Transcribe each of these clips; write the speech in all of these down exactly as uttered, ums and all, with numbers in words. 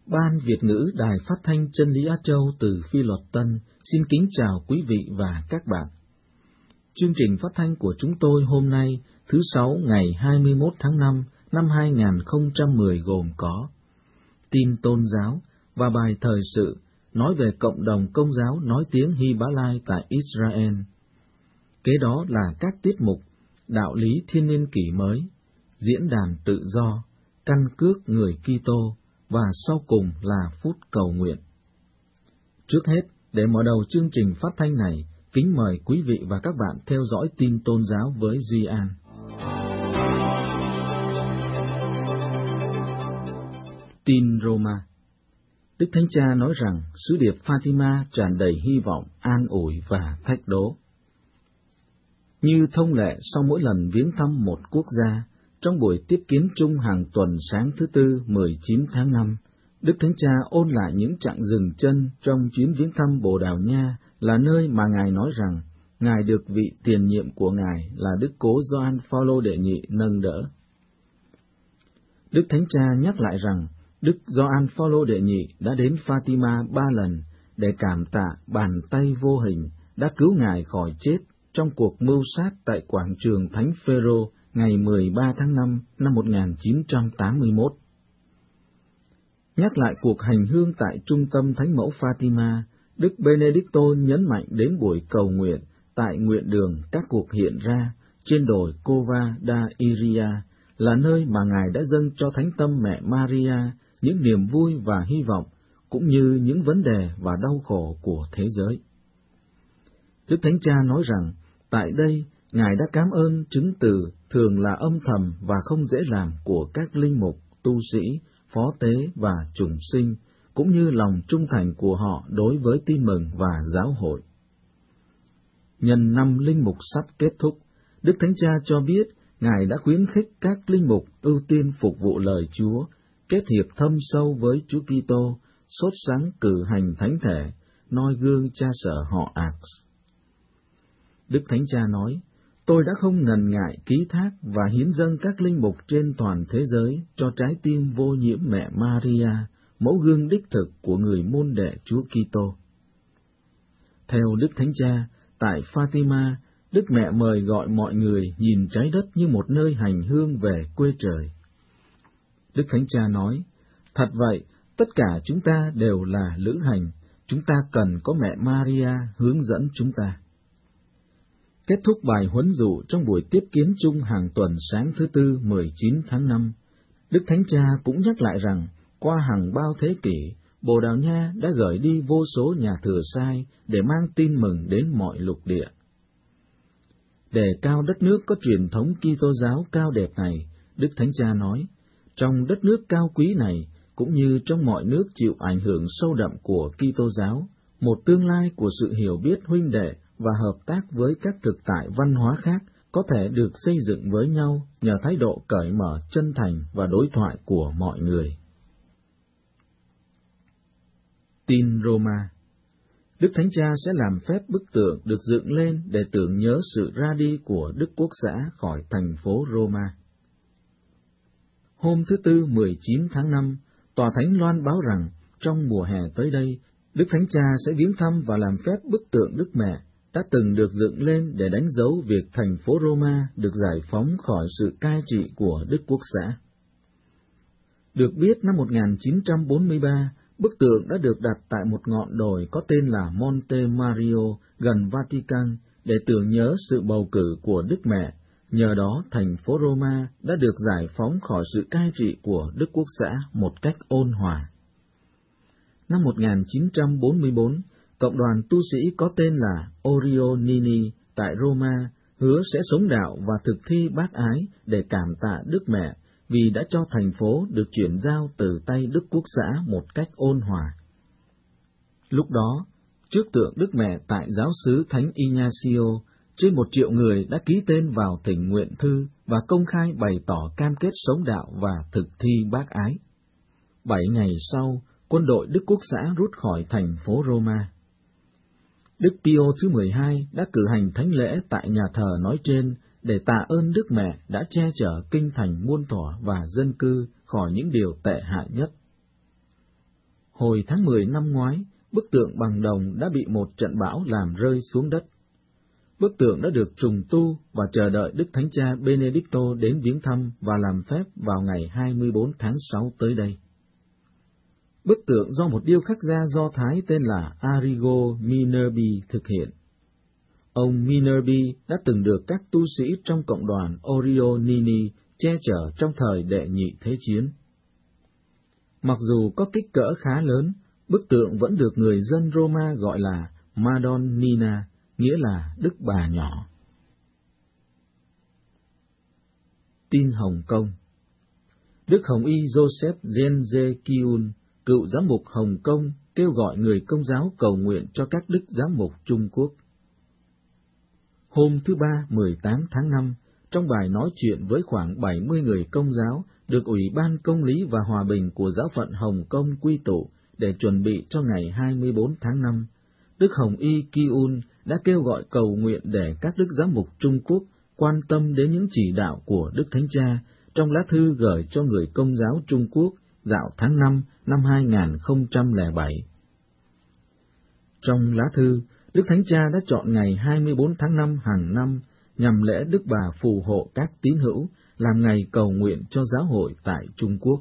Ban Việt ngữ Đài Phát thanh Chân lý Á Châu từ Phi Luật Tân xin kính chào quý vị và các bạn. Chương trình phát thanh của chúng tôi hôm nay, thứ Sáu ngày hai mươi mốt tháng năm năm hai nghìn không trăm mười gồm có tin tôn giáo và bài thời sự nói về cộng đồng Công giáo nói tiếng Hy-Bá-lai tại Israel. Kế đó là các tiết mục đạo lý thiên niên kỷ mới, diễn đàn tự do, căn cước người Kitô và sau cùng là phút cầu nguyện. Trước hết, để mở đầu chương trình phát thanh này, kính mời quý vị và các bạn theo dõi tin tôn giáo với Duy An. Tin Roma. Đức Thánh Cha nói rằng sứ điệp Fatima tràn đầy hy vọng, an ủi và thách đố. Như thông lệ sau mỗi lần viếng thăm một quốc gia, trong buổi tiếp kiến chung hàng tuần sáng thứ Tư mười chín tháng năm, Đức Thánh Cha ôn lại những chặng dừng chân trong chuyến viếng thăm Bồ Đào Nha, là nơi mà Ngài nói rằng Ngài được vị tiền nhiệm của Ngài là Đức Cố Gioan Phaolô đệ nhị nâng đỡ. Đức Thánh Cha nhắc lại rằng Đức Gioan Phaolô đệ nhị đã đến Fatima ba lần để cảm tạ bàn tay vô hình đã cứu Ngài khỏi chết trong cuộc mưu sát tại quảng trường Thánh Phêrô ngày mười ba tháng năm năm một nghìn chín trăm tám mươi mốt. Nhắc lại cuộc hành hương tại trung tâm Thánh mẫu Fatima, Đức Benedicto nhấn mạnh đến buổi cầu nguyện tại nguyện đường các cuộc hiện ra trên đồi Cova da Iria, là nơi mà Ngài đã dâng cho Thánh Tâm Mẹ Maria những niềm vui và hy vọng, cũng như những vấn đề và đau khổ của thế giới. Đức Thánh Cha nói rằng, tại đây, Ngài đã cảm ơn chứng từ thường là âm thầm và không dễ làm của các linh mục, tu sĩ, phó tế và chủng sinh, cũng như lòng trung thành của họ đối với tin mừng và giáo hội. Nhân năm linh mục sắp kết thúc, Đức Thánh Cha cho biết Ngài đã khuyến khích các linh mục ưu tiên phục vụ lời Chúa, kết hiệp thâm sâu với Chúa Kitô, sốt sắng cử hành thánh thể, noi gương cha sở họ Aks. Đức Thánh Cha nói, tôi đã không ngần ngại ký thác và hiến dâng các linh mục trên toàn thế giới cho trái tim vô nhiễm mẹ Maria, mẫu gương đích thực của người môn đệ Chúa Kitô. Theo Đức Thánh Cha, tại Fatima, Đức Mẹ mời gọi mọi người nhìn trái đất như một nơi hành hương về quê trời. Đức Thánh Cha nói, thật vậy, tất cả chúng ta đều là lữ hành, chúng ta cần có mẹ Maria hướng dẫn chúng ta. Kết thúc bài huấn dụ trong buổi tiếp kiến chung hàng tuần sáng thứ Tư mười chín tháng năm, Đức Thánh Cha cũng nhắc lại rằng, qua hàng bao thế kỷ, Bồ Đào Nha đã gửi đi vô số nhà thừa sai để mang tin mừng đến mọi lục địa. Đề cao đất nước có truyền thống Kitô giáo cao đẹp này, Đức Thánh Cha nói, trong đất nước cao quý này, cũng như trong mọi nước chịu ảnh hưởng sâu đậm của Kitô giáo, một tương lai của sự hiểu biết huynh đệ và hợp tác với các thực tại văn hóa khác có thể được xây dựng với nhau nhờ thái độ cởi mở, chân thành và đối thoại của mọi người. Tin Roma. Đức Thánh Cha sẽ làm phép bức tượng được dựng lên để tưởng nhớ sự ra đi của Đức Quốc xã khỏi thành phố Roma. Hôm thứ Tư mười chín tháng năm, Tòa Thánh loan báo rằng trong mùa hè tới đây, Đức Thánh Cha sẽ viếng thăm và làm phép bức tượng Đức Mẹ đã từng được dựng lên để đánh dấu việc thành phố Roma được giải phóng khỏi sự cai trị của Đức Quốc xã. Được biết năm một nghìn chín trăm bốn mươi ba, bức tượng đã được đặt tại một ngọn đồi có tên là Monte Mario gần Vatican để tưởng nhớ sự bầu cử của Đức Mẹ. Nhờ đó, thành phố Roma đã được giải phóng khỏi sự cai trị của Đức Quốc xã một cách ôn hòa. Năm một nghìn chín trăm bốn mươi bốn, cộng đoàn tu sĩ có tên là Orionini tại Roma hứa sẽ sống đạo và thực thi bác ái để cảm tạ Đức Mẹ vì đã cho thành phố được chuyển giao từ tay Đức Quốc xã một cách ôn hòa. Lúc đó, trước tượng Đức Mẹ tại giáo xứ Thánh Ignacio, trên một triệu người đã ký tên vào thỉnh nguyện thư và công khai bày tỏ cam kết sống đạo và thực thi bác ái. Bảy ngày sau, quân đội Đức Quốc xã rút khỏi thành phố Roma. Đức Pio thứ mười hai đã cử hành thánh lễ tại nhà thờ nói trên để tạ ơn Đức Mẹ đã che chở kinh thành muôn thuở và dân cư khỏi những điều tệ hại nhất. Hồi tháng mười năm ngoái, bức tượng bằng đồng đã bị một trận bão làm rơi xuống đất. Bức tượng đã được trùng tu và chờ đợi Đức Thánh Cha Benedicto đến viếng thăm và làm phép vào ngày hai mươi bốn tháng sáu tới đây. Bức tượng do một điêu khắc gia Do Thái tên là Arrigo Minerbi thực hiện. Ông Minerbi đã từng được các tu sĩ trong cộng đoàn Orionini che chở trong thời đệ nhị thế chiến. Mặc dù có kích cỡ khá lớn, bức tượng vẫn được người dân Roma gọi là Madonnina, nghĩa là Đức Bà Nhỏ. Tin Hồng Kông. Đức Hồng Y Joseph Genje Kyun, cựu giám mục Hồng Kông, kêu gọi người Công giáo cầu nguyện cho các đức giám mục Trung Quốc. Hôm thứ Ba, mười tám tháng năm, trong bài nói chuyện với khoảng bảy mươi người Công giáo, được Ủy ban Công lý và Hòa bình của Giáo phận Hồng Kông quy tụ để chuẩn bị cho ngày hai mươi bốn tháng năm, Đức Hồng Y Kyun đã kêu gọi cầu nguyện để các đức giám mục Trung Quốc quan tâm đến những chỉ đạo của Đức Thánh Cha trong lá thư gửi cho người Công giáo Trung Quốc dạo tháng năm năm hai nghìn không trăm lẻ bảy. Trong lá thư, Đức Thánh Cha đã chọn ngày hai mươi bốn tháng năm hàng năm nhằm lễ Đức Bà phù hộ các tín hữu làm ngày cầu nguyện cho giáo hội tại Trung Quốc.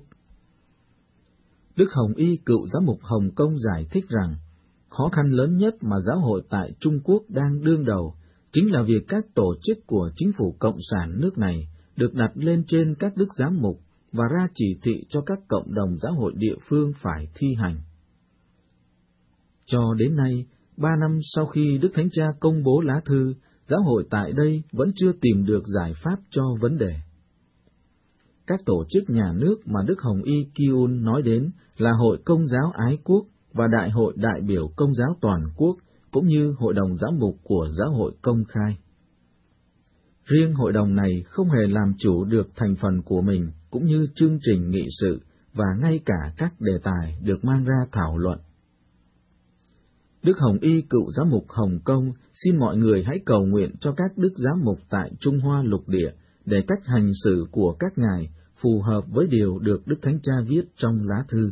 Đức Hồng Y cựu giám mục Hồng Kông giải thích rằng, khó khăn lớn nhất mà giáo hội tại Trung Quốc đang đương đầu chính là việc các tổ chức của chính phủ cộng sản nước này được đặt lên trên các đức giám mục và ra chỉ thị cho các cộng đồng giáo hội địa phương phải thi hành. Cho đến nay, ba năm sau khi Đức Thánh Cha công bố lá thư, giáo hội tại đây vẫn chưa tìm được giải pháp cho vấn đề. Các tổ chức nhà nước mà Đức Hồng Y Kyun nói đến là Hội Công giáo Ái Quốc và Đại hội đại biểu Công giáo toàn quốc, cũng như Hội đồng giám mục của Giáo hội Công khai. Riêng hội đồng này không hề làm chủ được thành phần của mình, cũng như chương trình nghị sự, và ngay cả các đề tài được mang ra thảo luận. Đức Hồng Y cựu giám mục Hồng Kông xin mọi người hãy cầu nguyện cho các đức giám mục tại Trung Hoa lục địa, để cách hành xử của các ngài phù hợp với điều được Đức Thánh Cha viết trong lá thư.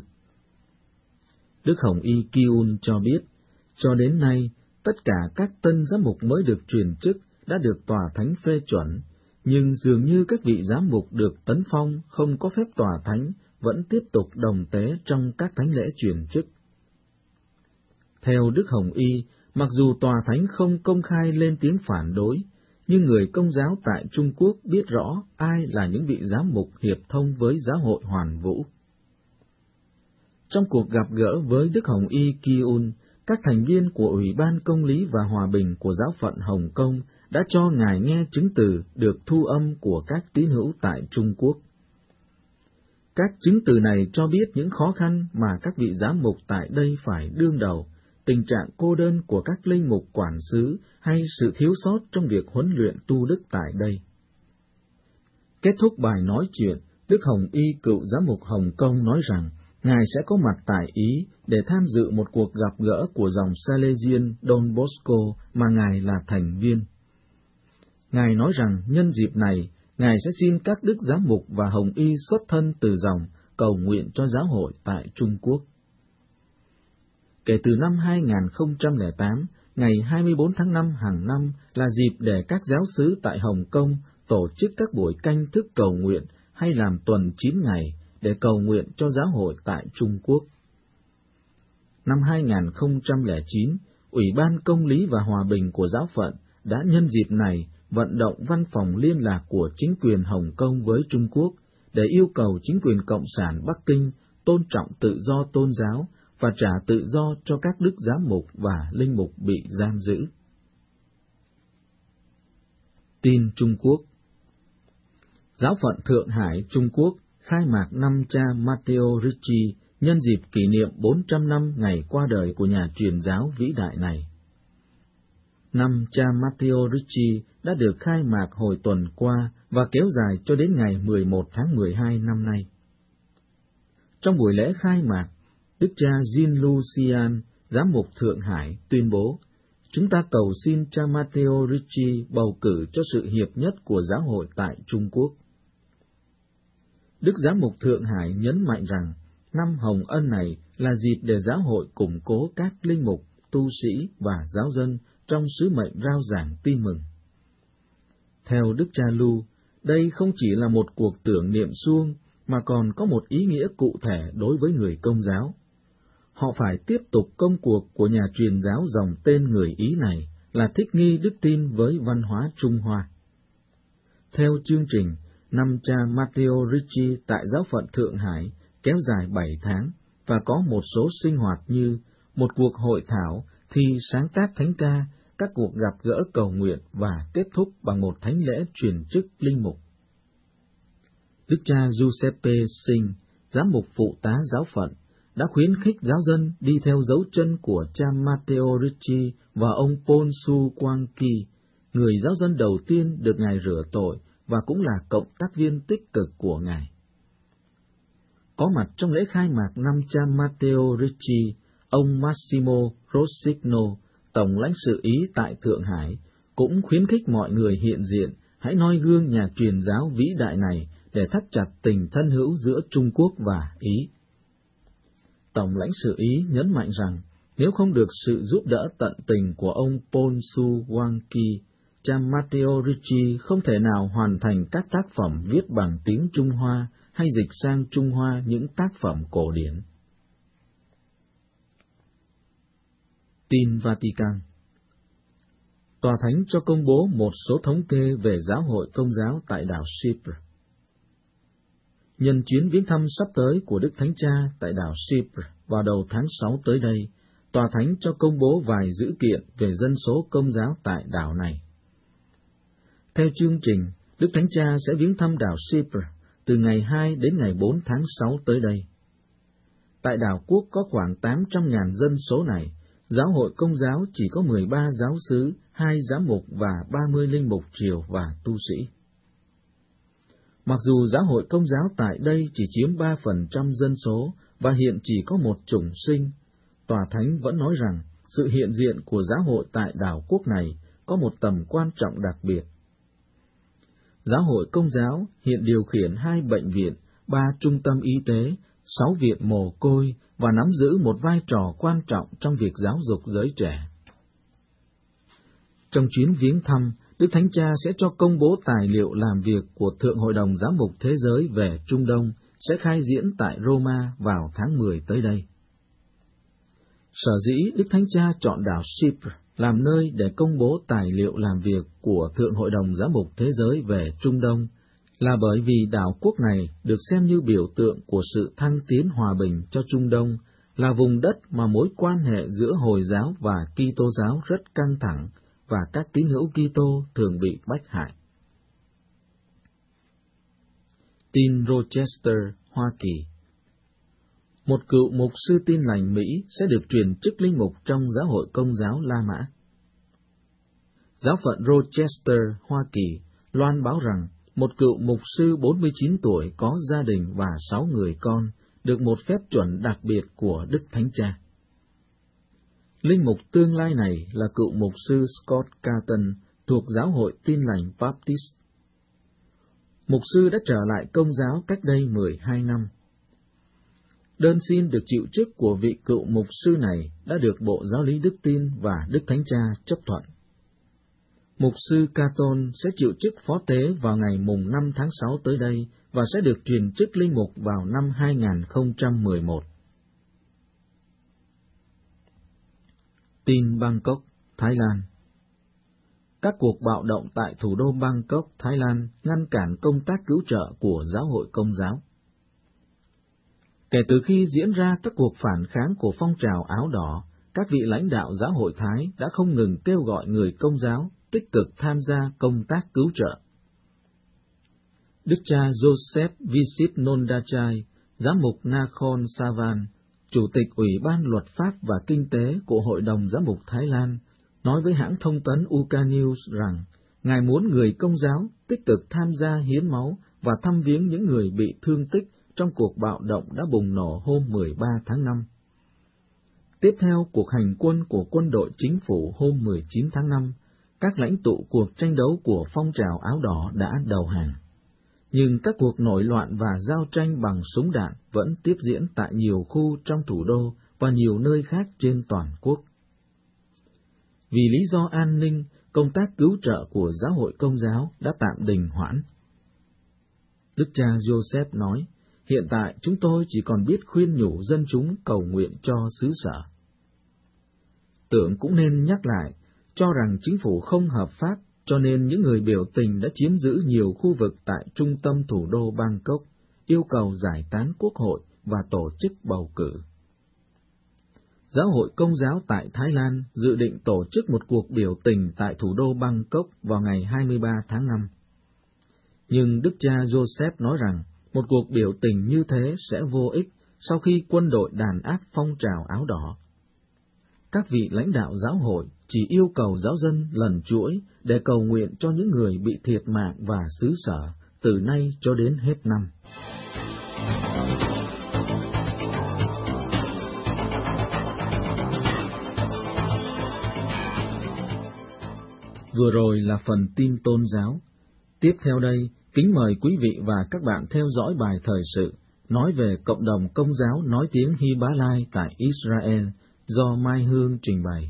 Đức Hồng Y Kyun cho biết, cho đến nay, tất cả các tân giám mục mới được truyền chức đã được tòa thánh phê chuẩn, nhưng dường như các vị giám mục được tấn phong không có phép tòa thánh vẫn tiếp tục đồng tế trong các thánh lễ truyền chức. Theo Đức Hồng Y, mặc dù tòa thánh không công khai lên tiếng phản đối, nhưng người Công giáo tại Trung Quốc biết rõ ai là những vị giám mục hiệp thông với giáo hội hoàn vũ. Trong cuộc gặp gỡ với Đức Hồng Y Kyun, các thành viên của Ủy ban Công lý và Hòa bình của Giáo phận Hồng Kông đã cho ngài nghe chứng từ được thu âm của các tín hữu tại Trung Quốc. Các chứng từ này cho biết những khó khăn mà các vị giám mục tại đây phải đương đầu, tình trạng cô đơn của các linh mục quản xứ hay sự thiếu sót trong việc huấn luyện tu đức tại đây. Kết thúc bài nói chuyện, Đức Hồng Y cựu giám mục Hồng Kông nói rằng ngài sẽ có mặt tại Ý để tham dự một cuộc gặp gỡ của dòng Salesian Don Bosco mà ngài là thành viên. Ngài nói rằng nhân dịp này, ngài sẽ xin các đức giám mục và Hồng Y xuất thân từ dòng cầu nguyện cho giáo hội tại Trung Quốc. Kể từ năm hai nghìn không trăm lẻ tám, ngày hai mươi bốn tháng năm hàng năm là dịp để các giáo xứ tại Hồng Kông tổ chức các buổi canh thức cầu nguyện hay làm tuần chín ngày để cầu nguyện cho giáo hội tại Trung Quốc. Năm hai nghìn không trăm lẻ chín, Ủy ban Công lý và Hòa bình của Giáo phận đã nhân dịp này vận động văn phòng liên lạc của chính quyền Hồng Kông với Trung Quốc để yêu cầu chính quyền Cộng sản Bắc Kinh tôn trọng tự do tôn giáo và trả tự do cho các đức giám mục và linh mục bị giam giữ. Tin Trung Quốc. Giáo phận Thượng Hải Trung Quốc khai mạc năm cha Matteo Ricci nhân dịp kỷ niệm bốn trăm năm ngày qua đời của nhà truyền giáo vĩ đại này. Năm cha Matteo Ricci đã được khai mạc hồi tuần qua và kéo dài cho đến ngày mười một tháng mười hai năm nay. Trong buổi lễ khai mạc, Đức cha Jean Lucian, giám mục Thượng Hải, tuyên bố, chúng ta cầu xin cha Matteo Ricci bầu cử cho sự hiệp nhất của giáo hội tại Trung Quốc. Đức giám mục Thượng Hải nhấn mạnh rằng, năm Hồng Ân này là dịp để giáo hội củng cố các linh mục, tu sĩ và giáo dân trong sứ mệnh rao giảng tin mừng. Theo Đức Cha Lu, đây không chỉ là một cuộc tưởng niệm suông, mà còn có một ý nghĩa cụ thể đối với người Công giáo. Họ phải tiếp tục công cuộc của nhà truyền giáo dòng tên người Ý này là thích nghi đức tin với văn hóa Trung Hoa. Theo chương trình, năm cha Matteo Ricci tại giáo phận Thượng Hải kéo dài bảy tháng và có một số sinh hoạt như một cuộc hội thảo, thi sáng tác thánh ca, các cuộc gặp gỡ cầu nguyện và kết thúc bằng một thánh lễ truyền chức linh mục. Đức cha Giuseppe Sinh, giám mục phụ tá giáo phận, đã khuyến khích giáo dân đi theo dấu chân của cha Matteo Ricci và ông Ponsu Quang Kỳ, người giáo dân đầu tiên được Ngài rửa tội và cũng là cộng tác viên tích cực của Ngài. Có mặt trong lễ khai mạc năm cha Matteo Ricci, ông Massimo Rossigno, tổng lãnh sự Ý tại Thượng Hải, cũng khuyến khích mọi người hiện diện hãy noi gương nhà truyền giáo vĩ đại này để thắt chặt tình thân hữu giữa Trung Quốc và Ý. Tổng lãnh sự Ý nhấn mạnh rằng, nếu không được sự giúp đỡ tận tình của ông Ponsu Quang Kỳ, cha Matteo Ricci không thể nào hoàn thành các tác phẩm viết bằng tiếng Trung Hoa hay dịch sang Trung Hoa những tác phẩm cổ điển. Tin Vatican. Tòa Thánh cho công bố một số thống kê về giáo hội Công giáo tại đảo Chypre. Nhân chuyến viếng thăm sắp tới của Đức Thánh Cha tại đảo Chypre vào đầu tháng sáu tới đây, Tòa Thánh cho công bố vài dữ kiện về dân số Công giáo tại đảo này. Theo chương trình, Đức Thánh Cha sẽ viếng thăm đảo Chypre từ ngày hai đến ngày bốn tháng sáu tới đây. Tại đảo quốc có khoảng tám trăm nghìn dân số này, giáo hội Công giáo chỉ có mười ba giáo xứ, hai giám mục và ba mươi linh mục triều và tu sĩ. Mặc dù giáo hội Công giáo tại đây chỉ chiếm ba phần trăm dân số và hiện chỉ có một chủng sinh, Tòa Thánh vẫn nói rằng sự hiện diện của giáo hội tại đảo quốc này có một tầm quan trọng đặc biệt. Giáo hội Công giáo hiện điều khiển hai bệnh viện, ba trung tâm y tế, sáu viện mồ côi và nắm giữ một vai trò quan trọng trong việc giáo dục giới trẻ. Trong chuyến viếng thăm, Đức Thánh Cha sẽ cho công bố tài liệu làm việc của Thượng Hội đồng Giám mục Thế giới về Trung Đông sẽ khai diễn tại Roma vào tháng mười tới đây. Sở dĩ Đức Thánh Cha chọn đảo Chypre làm nơi để công bố tài liệu làm việc của Thượng Hội đồng Giám mục Thế giới về Trung Đông là bởi vì đảo quốc này được xem như biểu tượng của sự thăng tiến hòa bình cho Trung Đông, là vùng đất mà mối quan hệ giữa Hồi giáo và Kitô giáo rất căng thẳng và các tín hữu Kitô thường bị bách hại. Tin Rochester, Hoa Kỳ. Một cựu mục sư Tin lành Mỹ sẽ được truyền chức linh mục trong giáo hội Công giáo La Mã. Giáo phận Rochester, Hoa Kỳ, loan báo rằng một cựu mục sư bốn mươi chín tuổi có gia đình và sáu người con được một phép chuẩn đặc biệt của Đức Thánh Cha. Linh mục tương lai này là cựu mục sư Scott Carton thuộc giáo hội Tin lành Baptist. Mục sư đã trở lại Công giáo cách đây mười hai năm. Đơn xin được chịu chức của vị cựu mục sư này đã được Bộ Giáo lý Đức tin và Đức Thánh Cha chấp thuận. Mục sư Carton sẽ chịu chức phó tế vào ngày mùng năm tháng sáu tới đây và sẽ được truyền chức linh mục vào năm hai nghìn không trăm mười một. Tin Bangkok, Thái Lan. Các cuộc bạo động tại thủ đô Bangkok, Thái Lan ngăn cản công tác cứu trợ của giáo hội Công giáo. Kể từ khi diễn ra các cuộc phản kháng của phong trào áo đỏ, các vị lãnh đạo giáo hội Thái đã không ngừng kêu gọi người Công giáo tích cực tham gia công tác cứu trợ. Đức cha Joseph Visit Nondachai, giám mục Nakhon Savan, Chủ tịch Ủy ban Luật pháp và Kinh tế của Hội đồng Giám mục Thái Lan, nói với hãng thông tấn Uka News rằng Ngài muốn người Công giáo tích cực tham gia hiến máu và thăm viếng những người bị thương tích trong cuộc bạo động đã bùng nổ hôm mười ba tháng năm. Tiếp theo cuộc hành quân của quân đội chính phủ hôm mười chín tháng năm, các lãnh tụ cuộc tranh đấu của phong trào áo đỏ đã đầu hàng. nhưng các cuộc nổi loạn và giao tranh bằng súng đạn vẫn tiếp diễn tại nhiều khu trong thủ đô và nhiều nơi khác trên toàn quốc. Vì lý do an ninh, công tác cứu trợ của giáo hội Công giáo đã tạm đình hoãn. Đức cha Joseph nói, hiện tại chúng tôi chỉ còn biết khuyên nhủ dân chúng cầu nguyện cho xứ sở. Tưởng cũng nên nhắc lại, cho rằng chính phủ không hợp pháp, cho nên những người biểu tình đã chiếm giữ nhiều khu vực tại trung tâm thủ đô Bangkok, yêu cầu giải tán quốc hội và tổ chức bầu cử. Giáo hội Công giáo tại Thái Lan dự định tổ chức một cuộc biểu tình tại thủ đô Bangkok vào ngày hai mươi ba tháng năm. Nhưng Đức cha Joseph nói rằng một cuộc biểu tình như thế sẽ vô ích sau khi quân đội đàn áp phong trào áo đỏ. Các vị lãnh đạo giáo hội chỉ yêu cầu giáo dân lần chuỗi để cầu nguyện cho những người bị thiệt mạng và xứ sở từ nay cho đến hết năm. Vừa rồi là phần tin tôn giáo. Tiếp theo đây, kính mời quý vị và các bạn theo dõi bài thời sự nói về cộng đồng Công giáo nói tiếng Hy-Bá-lai tại Israel do Mai Hương trình bày.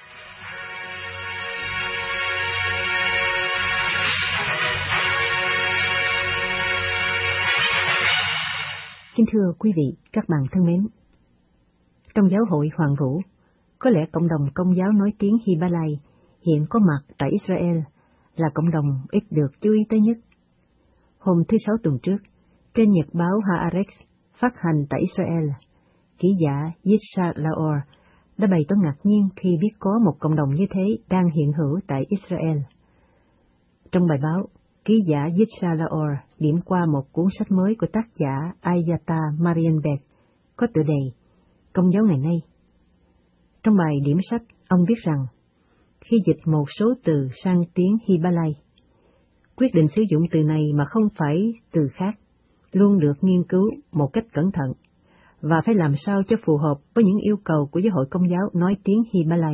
Kính thưa quý vị, các bạn thân mến, trong giáo hội Hoàng Vũ, có lẽ cộng đồng Công giáo nói tiếng Hy-Bá-lai hiện có mặt tại Israel là cộng đồng ít được chú ý tới nhất. Hôm thứ Sáu tuần trước, trên nhật báo Haaretz phát hành tại Israel, ký giả Yitzhak Laor đã bày tỏ ngạc nhiên khi biết có một cộng đồng như thế đang hiện hữu tại Israel. Trong bài báo, ký giả Yitzhak Laor điểm qua một cuốn sách mới của tác giả Ayata Marienberg có tựa đề Công giáo ngày nay. Trong bài điểm sách, ông viết rằng, khi dịch một số từ sang tiếng Hy-Bá-lai, quyết định sử dụng từ này mà không phải từ khác, luôn được nghiên cứu một cách cẩn thận, và phải làm sao cho phù hợp với những yêu cầu của giáo hội Công giáo nói tiếng Hy-Bá-lai.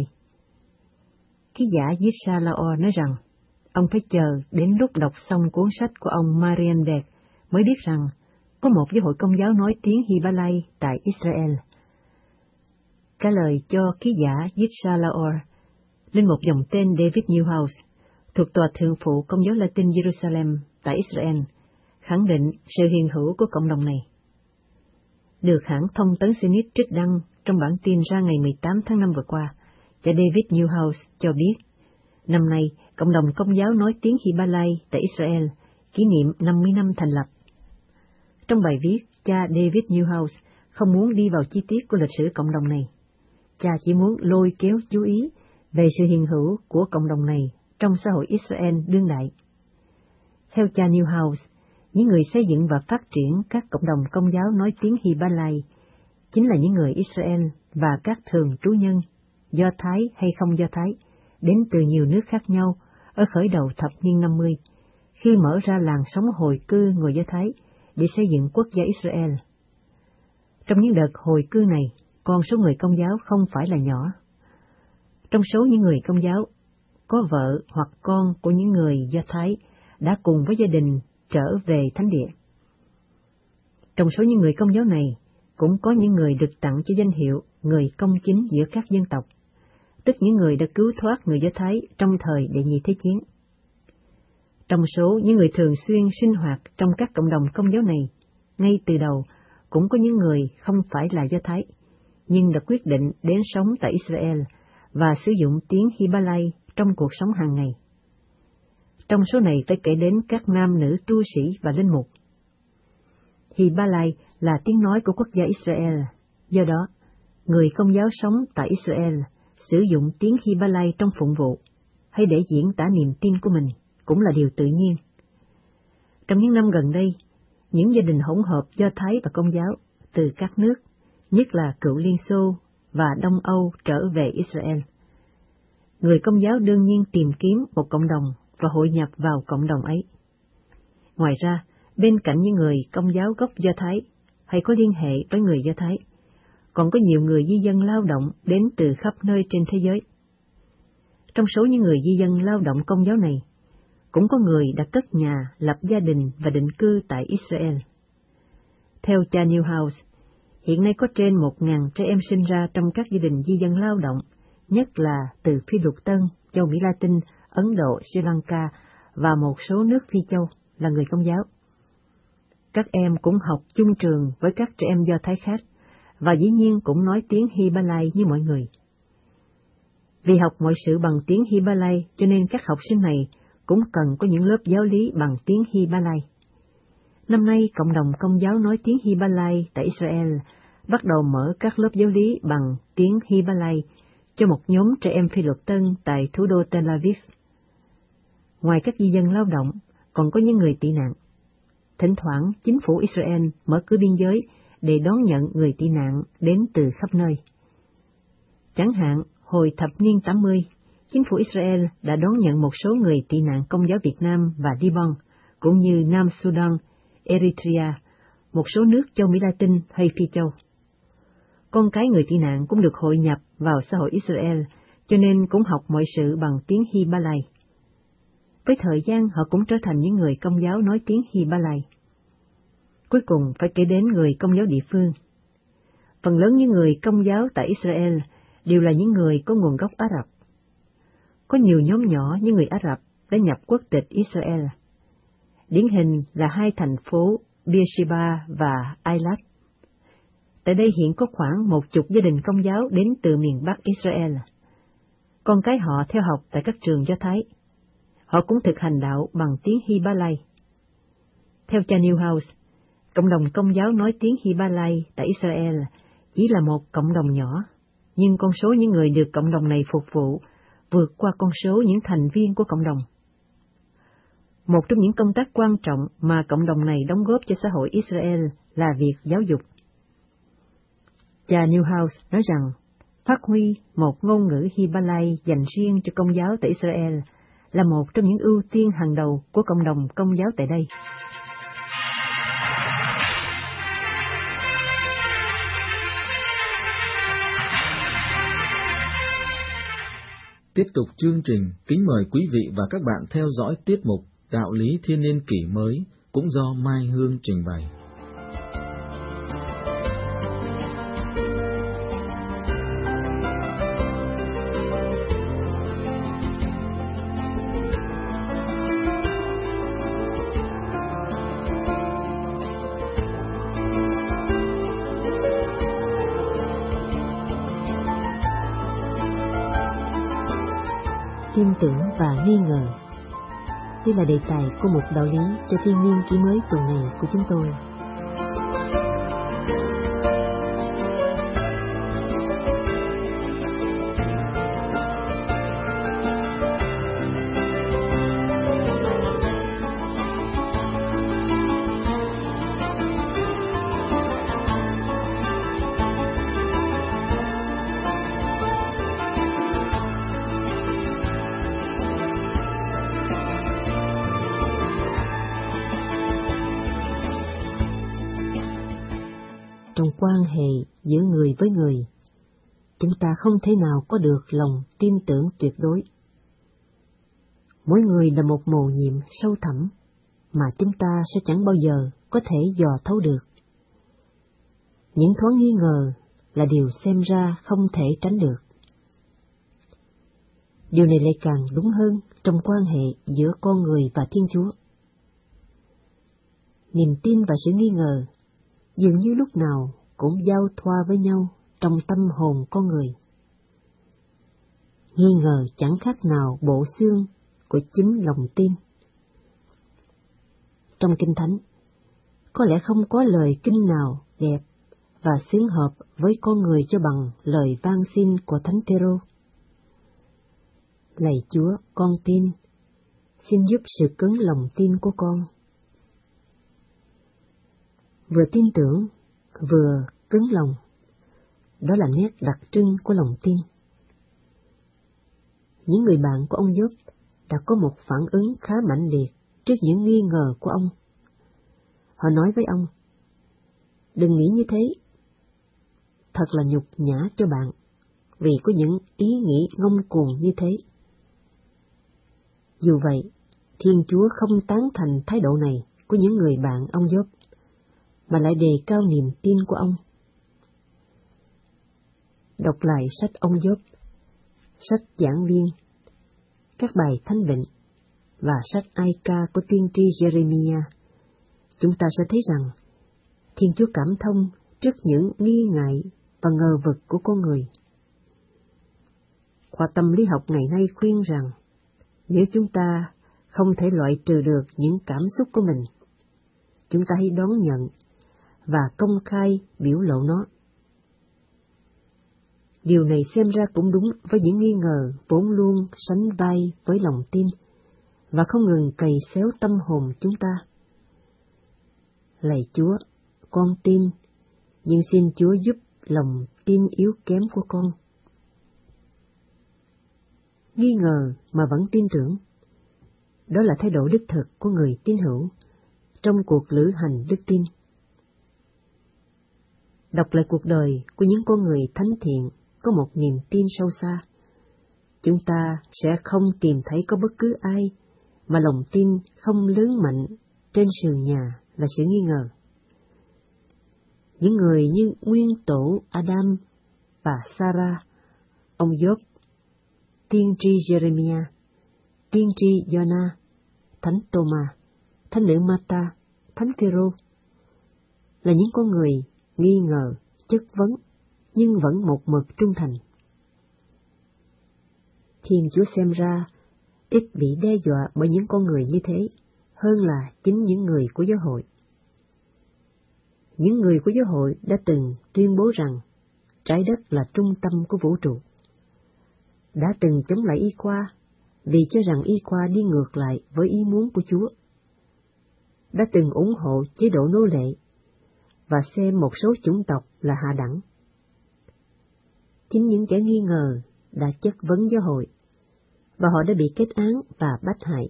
Ký giả Yitzhak Laor nói rằng, ông phải chờ đến lúc đọc xong cuốn sách của ông Marienberg mới biết rằng có một giáo hội Công giáo nói tiếng Hy-Bá-lai tại Israel. Trả lời cho ký giả Yitzhak Laor, lên một dòng tên David Newhouse, thuộc Tòa Thượng phụ Công giáo Latin Jerusalem tại Israel, khẳng định sự hiện hữu của cộng đồng này. Được hãng thông tấn Senit trích đăng trong bản tin ra ngày mười tám tháng năm vừa qua, cha David Newhouse cho biết, năm nay cộng đồng Công giáo nói tiếng Hy-Bá-lai tại Israel kỷ niệm năm mươi năm thành lập. Trong bài viết, cha David Newhouse không muốn đi vào chi tiết của lịch sử cộng đồng này. Cha chỉ muốn lôi kéo chú ý về sự hiện hữu của cộng đồng này trong xã hội Israel đương đại. Theo cha Newhouse, những người xây dựng và phát triển các cộng đồng Công giáo nói tiếng Hy-Bá-lai chính là những người Israel và các thường trú nhân, Do Thái hay không Do Thái, đến từ nhiều nước khác nhau ở khởi đầu thập niên năm mươi, khi mở ra làn sóng hồi cư người Do Thái để xây dựng quốc gia Israel. Trong những đợt hồi cư này, con số người Công giáo không phải là nhỏ. Trong số những người Công giáo, có vợ hoặc con của những người Do Thái đã cùng với gia đình trở về thánh địa. Trong số những người Công giáo này, cũng có những người được tặng cho danh hiệu người công chính giữa các dân tộc, tức những người đã cứu thoát người Do Thái trong thời Đệ nhị Thế chiến. Trong số những người thường xuyên sinh hoạt trong các cộng đồng Công giáo này, ngay từ đầu cũng có những người không phải là Do Thái, nhưng đã quyết định đến sống tại Israel và sử dụng tiếng Hy-Bá-lai trong cuộc sống hàng ngày. Trong số này phải kể đến các nam nữ tu sĩ và linh mục. Hy-Bá-lai là tiếng nói của quốc gia Israel, do đó, người Công giáo sống tại Israel sử dụng tiếng Hy-Bá-lai trong phụng vụ, hay để diễn tả niềm tin của mình, cũng là điều tự nhiên. Trong những năm gần đây, những gia đình hỗn hợp Do Thái và Công giáo từ các nước, nhất là cựu Liên Xô và Đông Âu trở về Israel. Người Công giáo đương nhiên tìm kiếm một cộng đồng và hội nhập vào cộng đồng ấy. Ngoài ra, bên cạnh những người Công giáo gốc Do Thái hay có liên hệ với người Do Thái, còn có nhiều người di dân lao động đến từ khắp nơi trên thế giới. Trong số những người di dân lao động Công giáo này, cũng có người đã cất nhà, lập gia đình và định cư tại Israel. Theo cha Newhouse, hiện nay có trên một nghìn trẻ em sinh ra trong các gia đình di dân lao động, nhất là từ Phi Luật Tân, châu Mỹ Latin, Ấn Độ, Sri Lanka và một số nước Phi châu là người Công giáo. Các em cũng học chung trường với các trẻ em Do Thái khác, và dĩ nhiên cũng nói tiếng Hy-ba-lai như mọi người. Vì học mọi sự bằng tiếng Hy-ba-lai, cho nên các học sinh này cũng cần có những lớp giáo lý bằng tiếng Hy-ba-lai. Năm nay, cộng đồng Công giáo nói tiếng Hy-ba-lai tại Israel bắt đầu mở các lớp giáo lý bằng tiếng Hy-ba-lai cho một nhóm trẻ em Phi Luật Tân tại thủ đô Tel Aviv. Ngoài các di dân lao động, còn có những người tị nạn. Thỉnh thoảng, chính phủ Israel mở cửa biên giới để đón nhận người tị nạn đến từ khắp nơi. Chẳng hạn, hồi thập niên tám mươi, chính phủ Israel đã đón nhận một số người tị nạn Công giáo Việt Nam và Liban, cũng như Nam Sudan, Eritrea, một số nước châu Mỹ Latin hay Phi châu. Con cái người tị nạn cũng được hội nhập vào xã hội Israel, cho nên cũng học mọi sự bằng tiếng Hy-ba-lai. Với thời gian, họ cũng trở thành những người Công giáo nói tiếng Hy-ba-lai. Cuối cùng phải kể đến người Công giáo địa phương. Phần lớn những người Công giáo tại Israel đều là những người có nguồn gốc Ả Rập. Có nhiều nhóm nhỏ những người Ả Rập đã nhập quốc tịch Israel. Điển hình là hai thành phố Beersheba và Eilat. Tại đây hiện có khoảng một chục gia đình Công giáo đến từ miền Bắc Israel. Con cái họ theo học tại các trường Do Thái. Họ cũng thực hành đạo bằng tiếng Hy-ba-lai. Theo cha Newhouse, cộng đồng Công giáo nói tiếng Hy-ba-lai tại Israel chỉ là một cộng đồng nhỏ, nhưng con số những người được cộng đồng này phục vụ vượt qua con số những thành viên của cộng đồng. Một trong những công tác quan trọng mà cộng đồng này đóng góp cho xã hội Israel là việc giáo dục. Cha Newhouse nói rằng, phát huy một ngôn ngữ Hy-ba-lai dành riêng cho Công giáo tại Israel là một trong những ưu tiên hàng đầu của cộng đồng Công giáo tại đây. Tiếp tục chương trình, kính mời quý vị và các bạn theo dõi tiết mục Đạo lý thiên niên kỷ mới, cũng do Mai Hương trình bày. Tin tưởng và nghi ngờ. Đây là đề tài của một đạo lý cho thiên niên kỷ mới tuần này của chúng tôi. Trong quan hệ giữa người với người, chúng ta không thể nào có được lòng tin tưởng tuyệt đối. Mỗi người là một mầu nhiệm sâu thẳm mà chúng ta sẽ chẳng bao giờ có thể dò thấu được. Những thoáng nghi ngờ là điều xem ra không thể tránh được. Điều này lại càng đúng hơn trong quan hệ giữa con người và Thiên Chúa. Niềm tin và sự nghi ngờ dường như lúc nào cũng giao thoa với nhau trong tâm hồn con người. Nghi ngờ chẳng khác nào bộ xương của chính lòng tin. Trong Kinh Thánh, có lẽ không có lời kinh nào đẹp và xứng hợp với con người cho bằng lời van xin của Thánh Phêrô. Lạy Chúa, con tin, xin giúp sự cứng lòng tin của con. Vừa tin tưởng, vừa cứng lòng, đó là nét đặc trưng của lòng tin. Những người bạn của ông Gióp đã có một phản ứng khá mãnh liệt trước những nghi ngờ của ông. Họ nói với ông, đừng nghĩ như thế. Thật là nhục nhã cho bạn, vì có những ý nghĩ ngông cuồng như thế. Dù vậy, Thiên Chúa không tán thành thái độ này của những người bạn ông Gióp, mà lại đề cao niềm tin của ông. Đọc lại sách ông Gióp, sách giảng viên, các bài thánh vịnh và sách ai ca của tiên tri Jeremiah, chúng ta sẽ thấy rằng Thiên Chúa cảm thông trước những nghi ngại và ngờ vực của con người. Khoa tâm lý học ngày nay khuyên rằng nếu chúng ta không thể loại trừ được những cảm xúc của mình, chúng ta hãy đón nhận và công khai biểu lộ nó. Điều này xem ra cũng đúng với những nghi ngờ vốn luôn sánh vai với lòng tin và không ngừng cày xéo tâm hồn chúng ta. Lạy Chúa, con tin, nhưng xin Chúa giúp lòng tin yếu kém của con. Nghi ngờ mà vẫn tin tưởng, đó là thái độ đích thực của người tín hữu trong cuộc lữ hành đức tin. Đọc lại cuộc đời của những con người thánh thiện có một niềm tin sâu xa, chúng ta sẽ không tìm thấy có bất cứ ai mà lòng tin không lớn mạnh trên sườn nhà là sự nghi ngờ. Những người như nguyên tổ Adam và Sarah, ông Gióp, tiên tri Jeremiah, tiên tri Jonah, thánh Thomas, thánh nữ Marta, thánh Phêrô là những con người nghi ngờ, chất vấn, nhưng vẫn một mực trung thành. Thiên Chúa xem ra ít bị đe dọa bởi những con người như thế hơn là chính những người của giáo hội. Những người của giáo hội đã từng tuyên bố rằng trái đất là trung tâm của vũ trụ, đã từng chống lại y khoa vì cho rằng y khoa đi ngược lại với ý muốn của Chúa, đã từng ủng hộ chế độ nô lệ và xem một số chủng tộc là hạ đẳng. Chính những kẻ nghi ngờ đã chất vấn giáo hội, và họ đã bị kết án và bắt hại.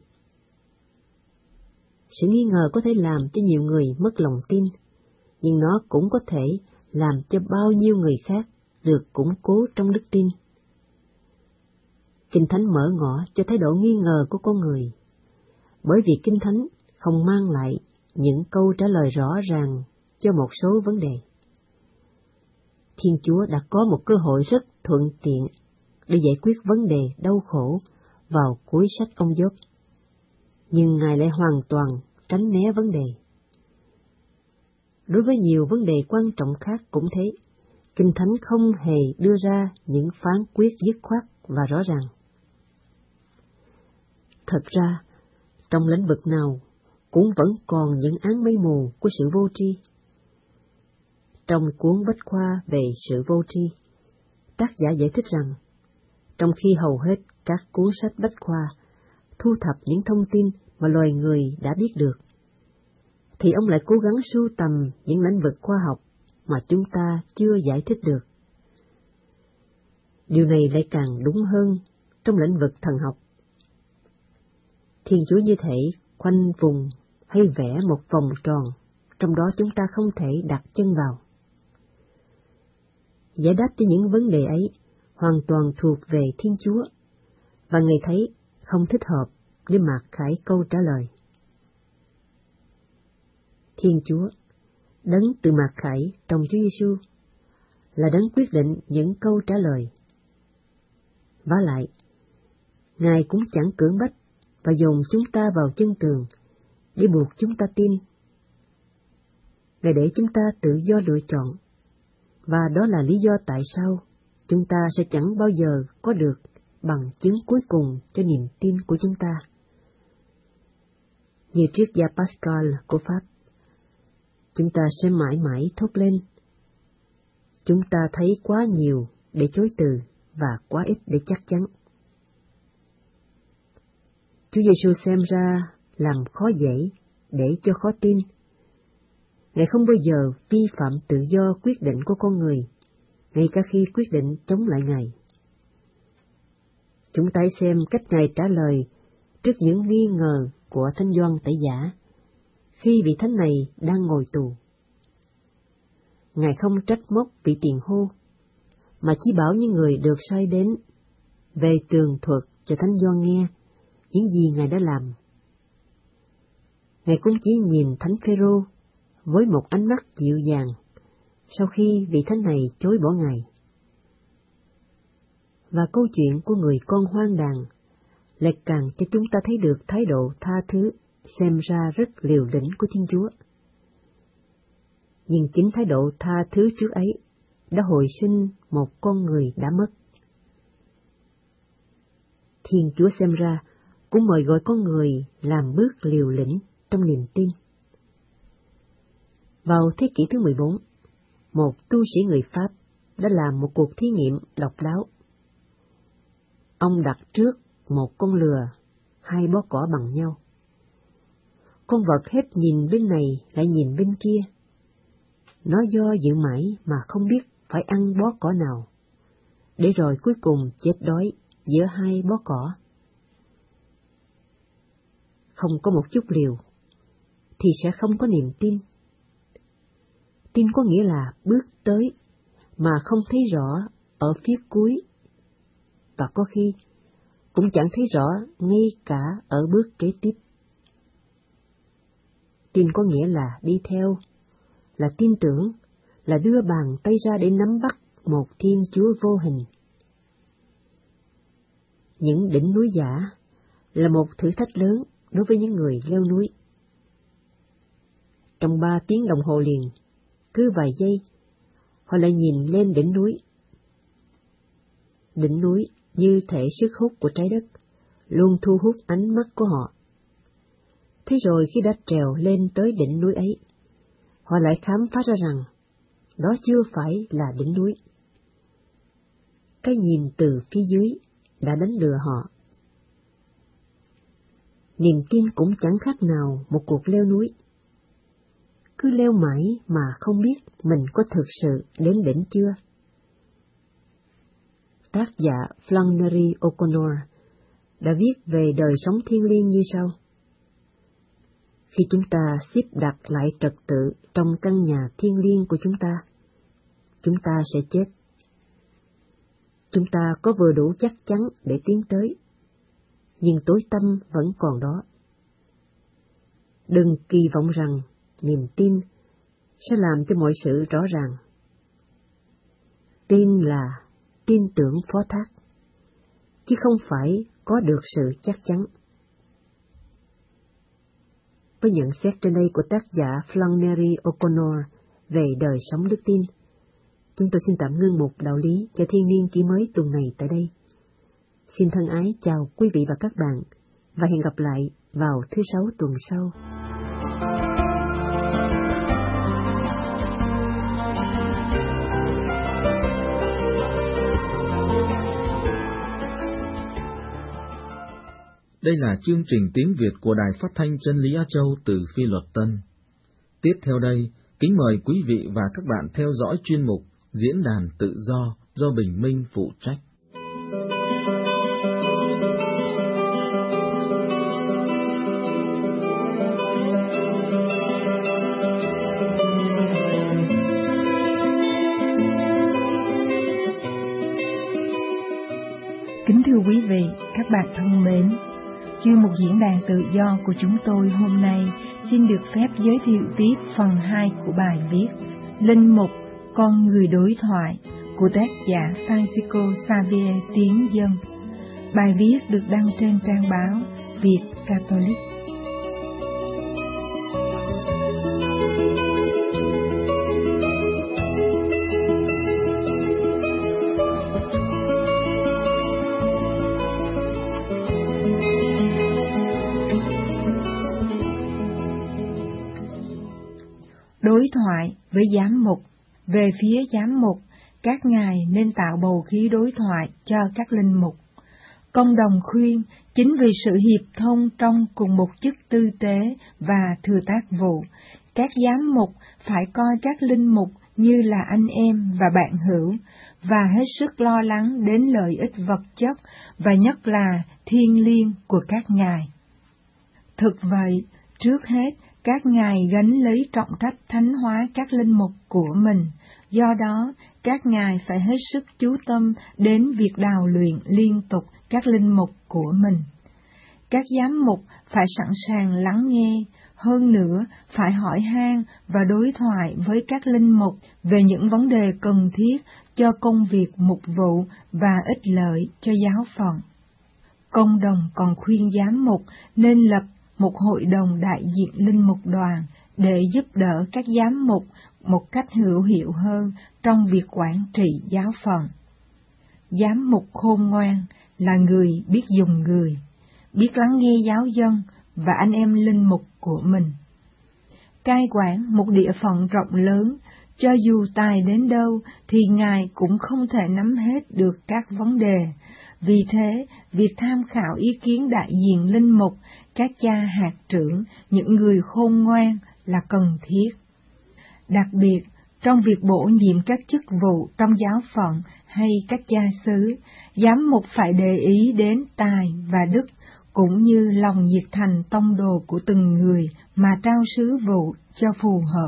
Sự nghi ngờ có thể làm cho nhiều người mất lòng tin, nhưng nó cũng có thể làm cho bao nhiêu người khác được củng cố trong đức tin. Kinh Thánh mở ngõ cho thái độ nghi ngờ của con người, bởi vì Kinh Thánh không mang lại những câu trả lời rõ ràng cho một số vấn đề. Thiên Chúa đã có một cơ hội rất thuận tiện để giải quyết vấn đề đau khổ vào cuối sách ông Gióp, nhưng Ngài lại hoàn toàn tránh né vấn đề. Đối với nhiều vấn đề quan trọng khác cũng thế, Kinh Thánh không hề đưa ra những phán quyết dứt khoát và rõ ràng. Thật ra, trong lĩnh vực nào cũng vẫn còn những áng mây mù của sự vô tri. Trong cuốn Bách khoa về sự vô tri, tác giả giải thích rằng, trong khi hầu hết các cuốn sách Bách khoa thu thập những thông tin mà loài người đã biết được, thì ông lại cố gắng sưu tầm những lĩnh vực khoa học mà chúng ta chưa giải thích được. Điều này lại càng đúng hơn trong lĩnh vực thần học. Thiên Chúa như thể khoanh vùng hay vẽ một vòng tròn, trong đó chúng ta không thể đặt chân vào. Giải đáp cho những vấn đề ấy hoàn toàn thuộc về Thiên Chúa, và Ngài thấy không thích hợp để mặc khải câu trả lời. Thiên Chúa, đấng từ mặc khải trong Chúa Giêsu, là đấng quyết định những câu trả lời. Vả lại, Ngài cũng chẳng cưỡng bách và dồn chúng ta vào chân tường để buộc chúng ta tin. Ngài để chúng ta tự do lựa chọn, và đó là lý do tại sao chúng ta sẽ chẳng bao giờ có được bằng chứng cuối cùng cho niềm tin của chúng ta. Như triết gia Pascal của Pháp, chúng ta sẽ mãi mãi thốt lên: chúng ta thấy quá nhiều để chối từ và quá ít để chắc chắn. Chúa Giêsu xem ra làm khó dễ để cho khó tin. Ngài không bao giờ vi phạm tự do quyết định của con người, ngay cả khi quyết định chống lại Ngài. Chúng ta hãy xem cách Ngài trả lời trước những nghi ngờ của Thánh Gioan Tẩy Giả, khi vị thánh này đang ngồi tù. Ngài không trách móc vị tiền hô, mà chỉ bảo những người được sai đến về tường thuật cho Thánh Gioan nghe những gì Ngài đã làm. Ngài cũng chỉ nhìn Thánh Phêrô với một ánh mắt dịu dàng sau khi vị thánh này chối bỏ Ngài. Và câu chuyện của người con hoang đàn lại càng cho chúng ta thấy được thái độ tha thứ xem ra rất liều lĩnh của Thiên Chúa. Nhưng chính thái độ tha thứ trước ấy đã hồi sinh một con người đã mất. Thiên Chúa xem ra cũng mời gọi con người làm bước liều lĩnh trong niềm tin. Vào thế kỷ thứ mười bốn, một tu sĩ người Pháp đã làm một cuộc thí nghiệm độc đáo. Ông đặt trước một con lừa, hai bó cỏ bằng nhau. Con vật hết nhìn bên này lại nhìn bên kia. Nó do dự mãi mà không biết phải ăn bó cỏ nào, để rồi cuối cùng chết đói giữa hai bó cỏ. Không có một chút liều, thì sẽ không có niềm tin. Tin có nghĩa là bước tới mà không thấy rõ ở phía cuối, và có khi cũng chẳng thấy rõ ngay cả ở bước kế tiếp. Tin có nghĩa là đi theo, là tin tưởng, là đưa bàn tay ra để nắm bắt một Thiên Chúa vô hình. Những đỉnh núi giả là một thử thách lớn đối với những người leo núi. Trong ba tiếng đồng hồ liền, cứ vài giây, họ lại nhìn lên đỉnh núi. Đỉnh núi như thể sức hút của trái đất, luôn thu hút ánh mắt của họ. Thế rồi khi đã trèo lên tới đỉnh núi ấy, họ lại khám phá ra rằng đó chưa phải là đỉnh núi. Cái nhìn từ phía dưới đã đánh lừa họ. Niềm tin cũng chẳng khác nào một cuộc leo núi. Cứ leo mãi mà không biết mình có thực sự đến đỉnh chưa. Tác giả Flannery O'Connor đã viết về đời sống thiêng liêng như sau. Khi chúng ta xếp đặt lại trật tự trong căn nhà thiêng liêng của chúng ta, chúng ta sẽ chết. Chúng ta có vừa đủ chắc chắn để tiến tới, nhưng tối tăm vẫn còn đó. Đừng kỳ vọng rằng niềm tin sẽ làm cho mọi sự rõ ràng. Tin là tin tưởng phó thác, chứ không phải có được sự chắc chắn. Với nhận xét trên đây của tác giả Flannery O'Connor về đời sống đức tin, chúng tôi xin tạm ngưng mục đạo lý cho thiên niên kỷ mới tuần này tại đây. Xin thân ái chào quý vị và các bạn, và hẹn gặp lại vào thứ Sáu tuần sau. Đây là chương trình tiếng Việt của Đài Phát thanh Chân lý Á Châu từ Phi Luật Tân. Tiếp theo đây, kính mời quý vị và các bạn theo dõi chuyên mục Diễn đàn Tự do do Bình Minh phụ trách. Kính thưa quý vị, các bạn thân mến, chuyên mục Diễn đàn Tự do của chúng tôi hôm nay xin được phép giới thiệu tiếp phần hai của bài viết Linh mục, con người đối thoại của tác giả Francisco Xavier Tiến Dân. Bài viết được đăng trên trang báo Việt Catholic. Đối thoại với giám mục. Về phía giám mục, các ngài nên tạo bầu khí đối thoại cho các linh mục. Công đồng khuyên, chính vì sự hiệp thông trong cùng một chức tư tế và thừa tác vụ, các giám mục phải coi các linh mục như là anh em và bạn hữu, và hết sức lo lắng đến lợi ích vật chất và nhất là thiêng liêng của các ngài. Thực vậy, trước hết, các ngài gánh lấy trọng trách thánh hóa các linh mục của mình, do đó các ngài phải hết sức chú tâm đến việc đào luyện liên tục các linh mục của mình. Các giám mục phải sẵn sàng lắng nghe, Hơn nữa, phải hỏi han và đối thoại với các linh mục về những vấn đề cần thiết cho công việc mục vụ và ích lợi cho giáo phận. Công đồng còn khuyên giám mục nên lập một hội đồng đại diện linh mục đoàn để giúp đỡ các giám mục một cách hữu hiệu hơn trong việc quản trị giáo phận. Giám mục khôn ngoan là người biết dùng người, biết lắng nghe giáo dân và anh em linh mục của mình. Cai quản một địa phận rộng lớn, cho dù tài đến đâu thì Ngài cũng không thể nắm hết được các vấn đề. Vì thế, việc tham khảo ý kiến đại diện linh mục, các cha hạt trưởng, những người khôn ngoan là cần thiết. Đặc biệt, trong việc bổ nhiệm các chức vụ trong giáo phận hay các cha xứ, giám mục phải để ý đến tài và đức, cũng như lòng nhiệt thành tông đồ của từng người mà trao sứ vụ cho phù hợp.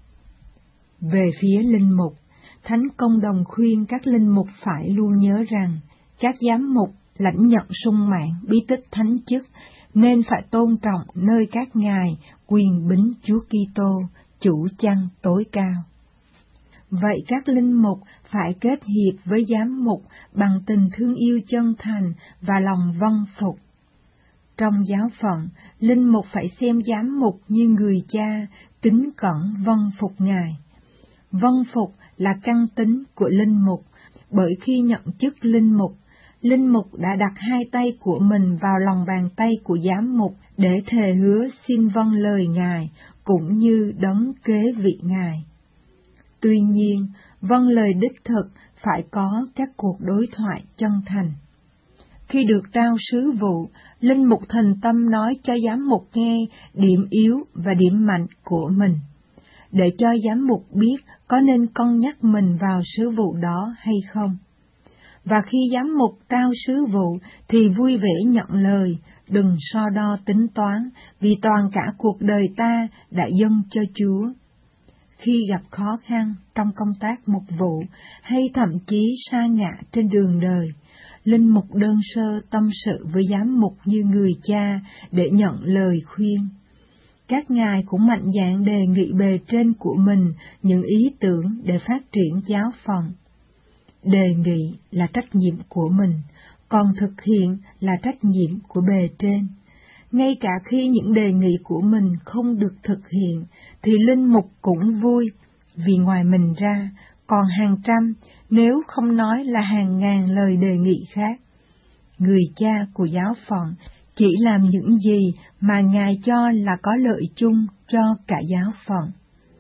Về phía linh mục, Thánh Công Đồng khuyên các linh mục phải luôn nhớ rằng, các giám mục lãnh nhận sung mãn bí tích thánh chức, nên phải tôn trọng nơi các ngài quyền bính Chúa Kitô, chủ chăn tối cao. Vậy các linh mục phải kết hiệp với giám mục bằng tình thương yêu chân thành và lòng vâng phục. Trong giáo phận, linh mục phải xem giám mục như người cha, kính cẩn vâng phục ngài. Vâng phục là căn tính của linh mục, bởi khi nhận chức linh mục, linh mục đã đặt hai tay của mình vào lòng bàn tay của giám mục để thề hứa xin vâng lời ngài, cũng như đấng kế vị ngài. Tuy nhiên, vâng lời đích thực phải có các cuộc đối thoại chân thành. Khi được trao sứ vụ, linh mục thành tâm nói cho giám mục nghe điểm yếu và điểm mạnh của mình, để cho giám mục biết có nên cân nhắc mình vào sứ vụ đó hay không. Và khi giám mục trao sứ vụ thì vui vẻ nhận lời, đừng so đo tính toán, vì toàn cả cuộc đời ta đã dâng cho Chúa. Khi gặp khó khăn trong công tác mục vụ, hay thậm chí sa ngã trên đường đời, linh mục đơn sơ tâm sự với giám mục như người cha để nhận lời khuyên. Các ngài cũng mạnh dạn đề nghị bề trên của mình những ý tưởng để phát triển giáo phận. Đề nghị là trách nhiệm của mình, còn thực hiện là trách nhiệm của bề trên. Ngay cả khi những đề nghị của mình không được thực hiện, thì linh mục cũng vui, vì ngoài mình ra, còn hàng trăm, nếu không nói là hàng ngàn lời đề nghị khác. Người cha của giáo phận chỉ làm những gì mà Ngài cho là có lợi chung cho cả giáo phận.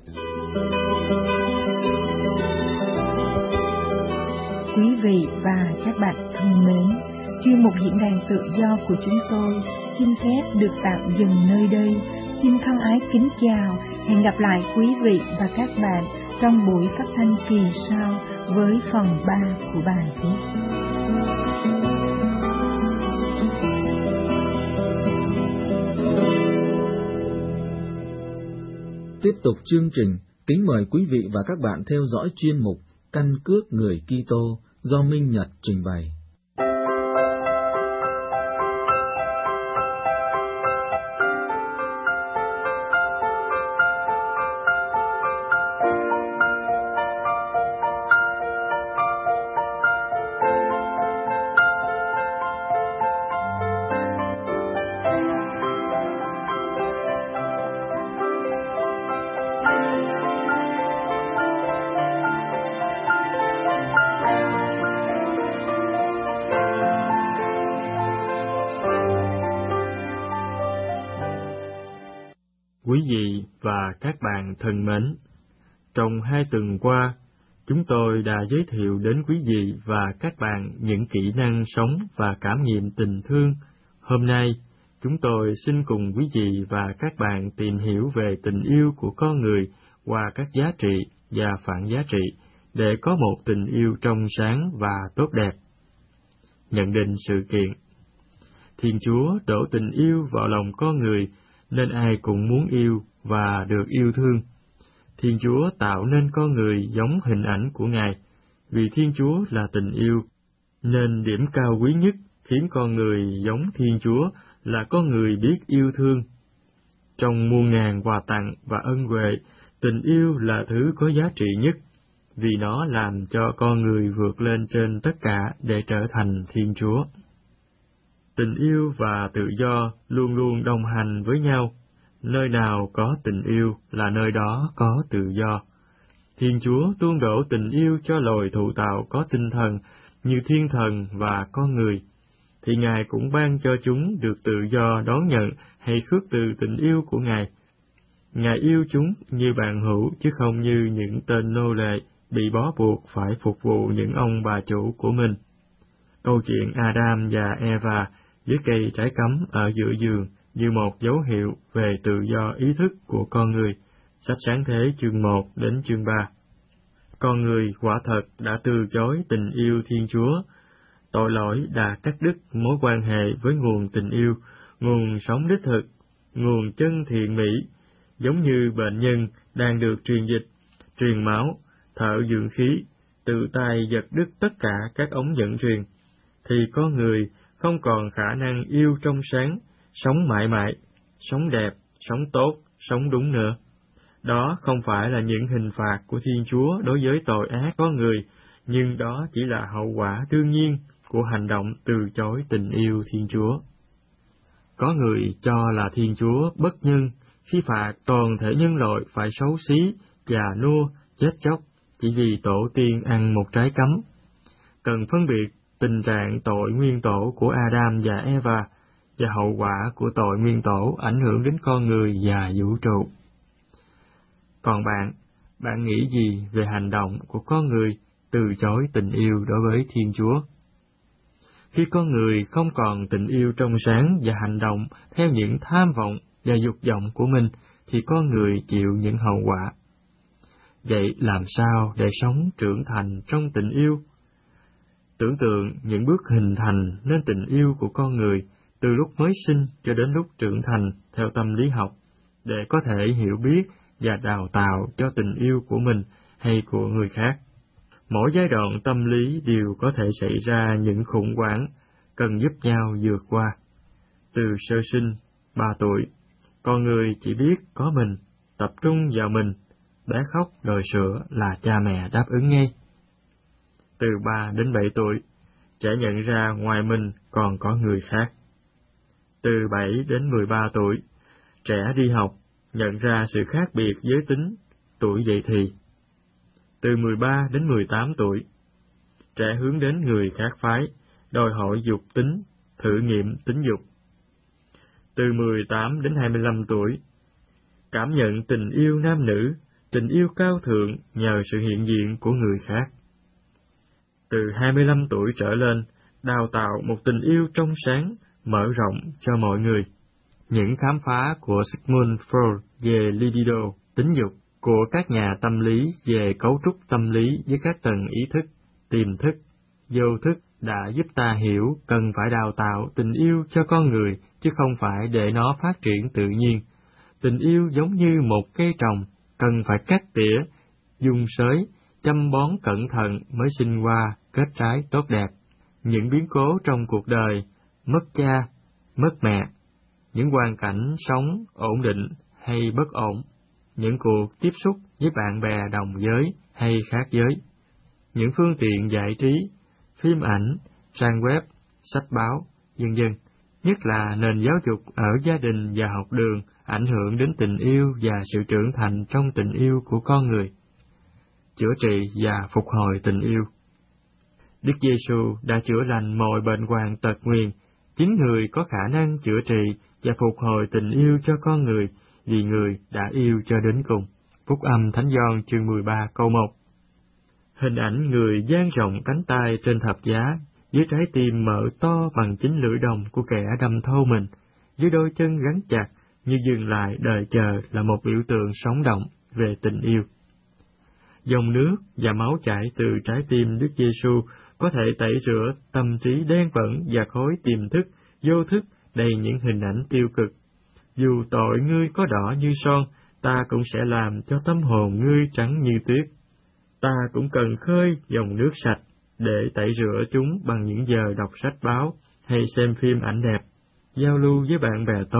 Quý vị và các bạn thân mến, chuyên mục diễn đàn tự do của chúng tôi xin phép được tạm dừng nơi đây. Xin thân ái kính chào, hẹn gặp lại quý vị và các bạn trong buổi phát thanh kỳ sau với phần ba của bài viết. Tiếp tục chương trình, kính mời quý vị và các bạn theo dõi chuyên mục Căn cước người Kitô do Minh Nhật trình bày. Quý vị và các bạn thân mến, trong hai tuần qua, chúng tôi đã giới thiệu đến quý vị và các bạn những kỹ năng sống và cảm nghiệm tình thương. Hôm nay, chúng tôi xin cùng quý vị và các bạn tìm hiểu về tình yêu của con người qua các giá trị và phản giá trị để có một tình yêu trong sáng và tốt đẹp. Nhận định sự kiện. Thiên Chúa đổ tình yêu vào lòng con người, nên ai cũng muốn yêu và được yêu thương. Thiên Chúa tạo nên con người giống hình ảnh của Ngài. Vì Thiên Chúa là tình yêu, nên điểm cao quý nhất khiến con người giống Thiên Chúa là con người biết yêu thương. Trong muôn ngàn quà tặng và ân huệ, tình yêu là thứ có giá trị nhất, vì nó làm cho con người vượt lên trên tất cả để trở thành Thiên Chúa. Tình yêu và tự do luôn luôn đồng hành với nhau. Nơi nào có tình yêu là nơi đó có tự do. Thiên Chúa tuôn đổ tình yêu cho loài thụ tạo có tinh thần như thiên thần và con người, thì Ngài cũng ban cho chúng được tự do đón nhận hay khước từ tình yêu của Ngài. Ngài yêu chúng như bạn hữu chứ không như những tên nô lệ bị bó buộc phải phục vụ những ông bà chủ của mình. Câu chuyện Adam và Eva dưới cây trái cấm ở giữa giường như một dấu hiệu về tự do ý thức của con người. Sách Sáng Thế chương một đến chương ba. Con người quả thật đã từ chối tình yêu Thiên Chúa. Tội lỗi đã cắt đứt mối quan hệ với nguồn tình yêu, nguồn sống đích thực, nguồn chân thiện mỹ, giống như bệnh nhân đang được truyền dịch, truyền máu, thở dưỡng khí, tự tay giật đứt tất cả các ống dẫn truyền, thì con người không còn khả năng yêu trong sáng, sống mãi mãi, sống đẹp, sống tốt, sống đúng nữa. Đó không phải là những hình phạt của Thiên Chúa đối với tội ác con người, nhưng đó chỉ là hậu quả đương nhiên của hành động từ chối tình yêu Thiên Chúa. Có người cho là Thiên Chúa bất nhân khi phạt toàn thể nhân loại phải xấu xí, già nua, chết chóc chỉ vì tổ tiên ăn một trái cấm. Cần phân biệt tình trạng tội nguyên tổ của Adam và Eva và hậu quả của tội nguyên tổ ảnh hưởng đến con người và vũ trụ. Còn bạn, bạn nghĩ gì về hành động của con người từ chối tình yêu đối với Thiên Chúa? Khi con người không còn tình yêu trong sáng và hành động theo những tham vọng và dục vọng của mình, thì con người chịu những hậu quả. Vậy làm sao để sống trưởng thành trong tình yêu? Tưởng tượng những bước hình thành nên tình yêu của con người từ lúc mới sinh cho đến lúc trưởng thành theo tâm lý học, để có thể hiểu biết và đào tạo cho tình yêu của mình hay của người khác. Mỗi giai đoạn tâm lý đều có thể xảy ra những khủng hoảng, cần giúp nhau vượt qua. Từ sơ sinh, ba tuổi, con người chỉ biết có mình, tập trung vào mình, bé khóc đòi sữa là cha mẹ đáp ứng ngay. Từ ba đến bảy tuổi, trẻ nhận ra ngoài mình còn có người khác. Từ bảy đến mười ba tuổi, trẻ đi học, nhận ra sự khác biệt giới tính, tuổi dậy thì. Từ mười ba đến mười tám tuổi, trẻ hướng đến người khác phái, đòi hỏi dục tính, thử nghiệm tính dục. Từ mười tám đến hai mươi lăm tuổi, cảm nhận tình yêu nam nữ, tình yêu cao thượng nhờ sự hiện diện của người khác. Từ hai mươi lăm tuổi trở lên, đào tạo một tình yêu trong sáng, mở rộng cho mọi người. Những khám phá của Sigmund Freud về libido, tính dục, của các nhà tâm lý về cấu trúc tâm lý với các tầng ý thức, tiềm thức, vô thức đã giúp ta hiểu cần phải đào tạo tình yêu cho con người, chứ không phải để nó phát triển tự nhiên. Tình yêu giống như một cây trồng, cần phải cắt tỉa, dùng xới, chăm bón cẩn thận mới sinh hoa, kết trái tốt đẹp. Những biến cố trong cuộc đời, mất cha, mất mẹ, những hoàn cảnh sống ổn định hay bất ổn, những cuộc tiếp xúc với bạn bè đồng giới hay khác giới, những phương tiện giải trí, phim ảnh, trang web, sách báo, vân vân, nhất là nền giáo dục ở gia đình và học đường ảnh hưởng đến tình yêu và sự trưởng thành trong tình yêu của con người. Chữa trị và phục hồi tình yêu. Đức Giêsu đã chữa lành mọi bệnh hoạn tật nguyền. Chính người có khả năng chữa trị và phục hồi tình yêu cho con người, vì người đã yêu cho đến cùng. Phúc âm Thánh Gioan chương mười ba câu một. Hình ảnh người dang rộng cánh tay trên thập giá, dưới trái tim mở to bằng chính lưỡi đồng của kẻ đâm thâu mình, dưới đôi chân gắn chặt như dừng lại đợi chờ là một biểu tượng sống động về tình yêu. Dòng nước và máu chảy từ trái tim Đức Giêsu có thể tẩy rửa tâm trí đen bẩn và khối tiềm thức, vô thức đầy những hình ảnh tiêu cực. Dù tội ngươi có đỏ như son, ta cũng sẽ làm cho tâm hồn ngươi trắng như tuyết. Ta cũng cần khơi dòng nước sạch để tẩy rửa chúng bằng những giờ đọc sách báo hay xem phim ảnh đẹp, giao lưu với bạn bè tốt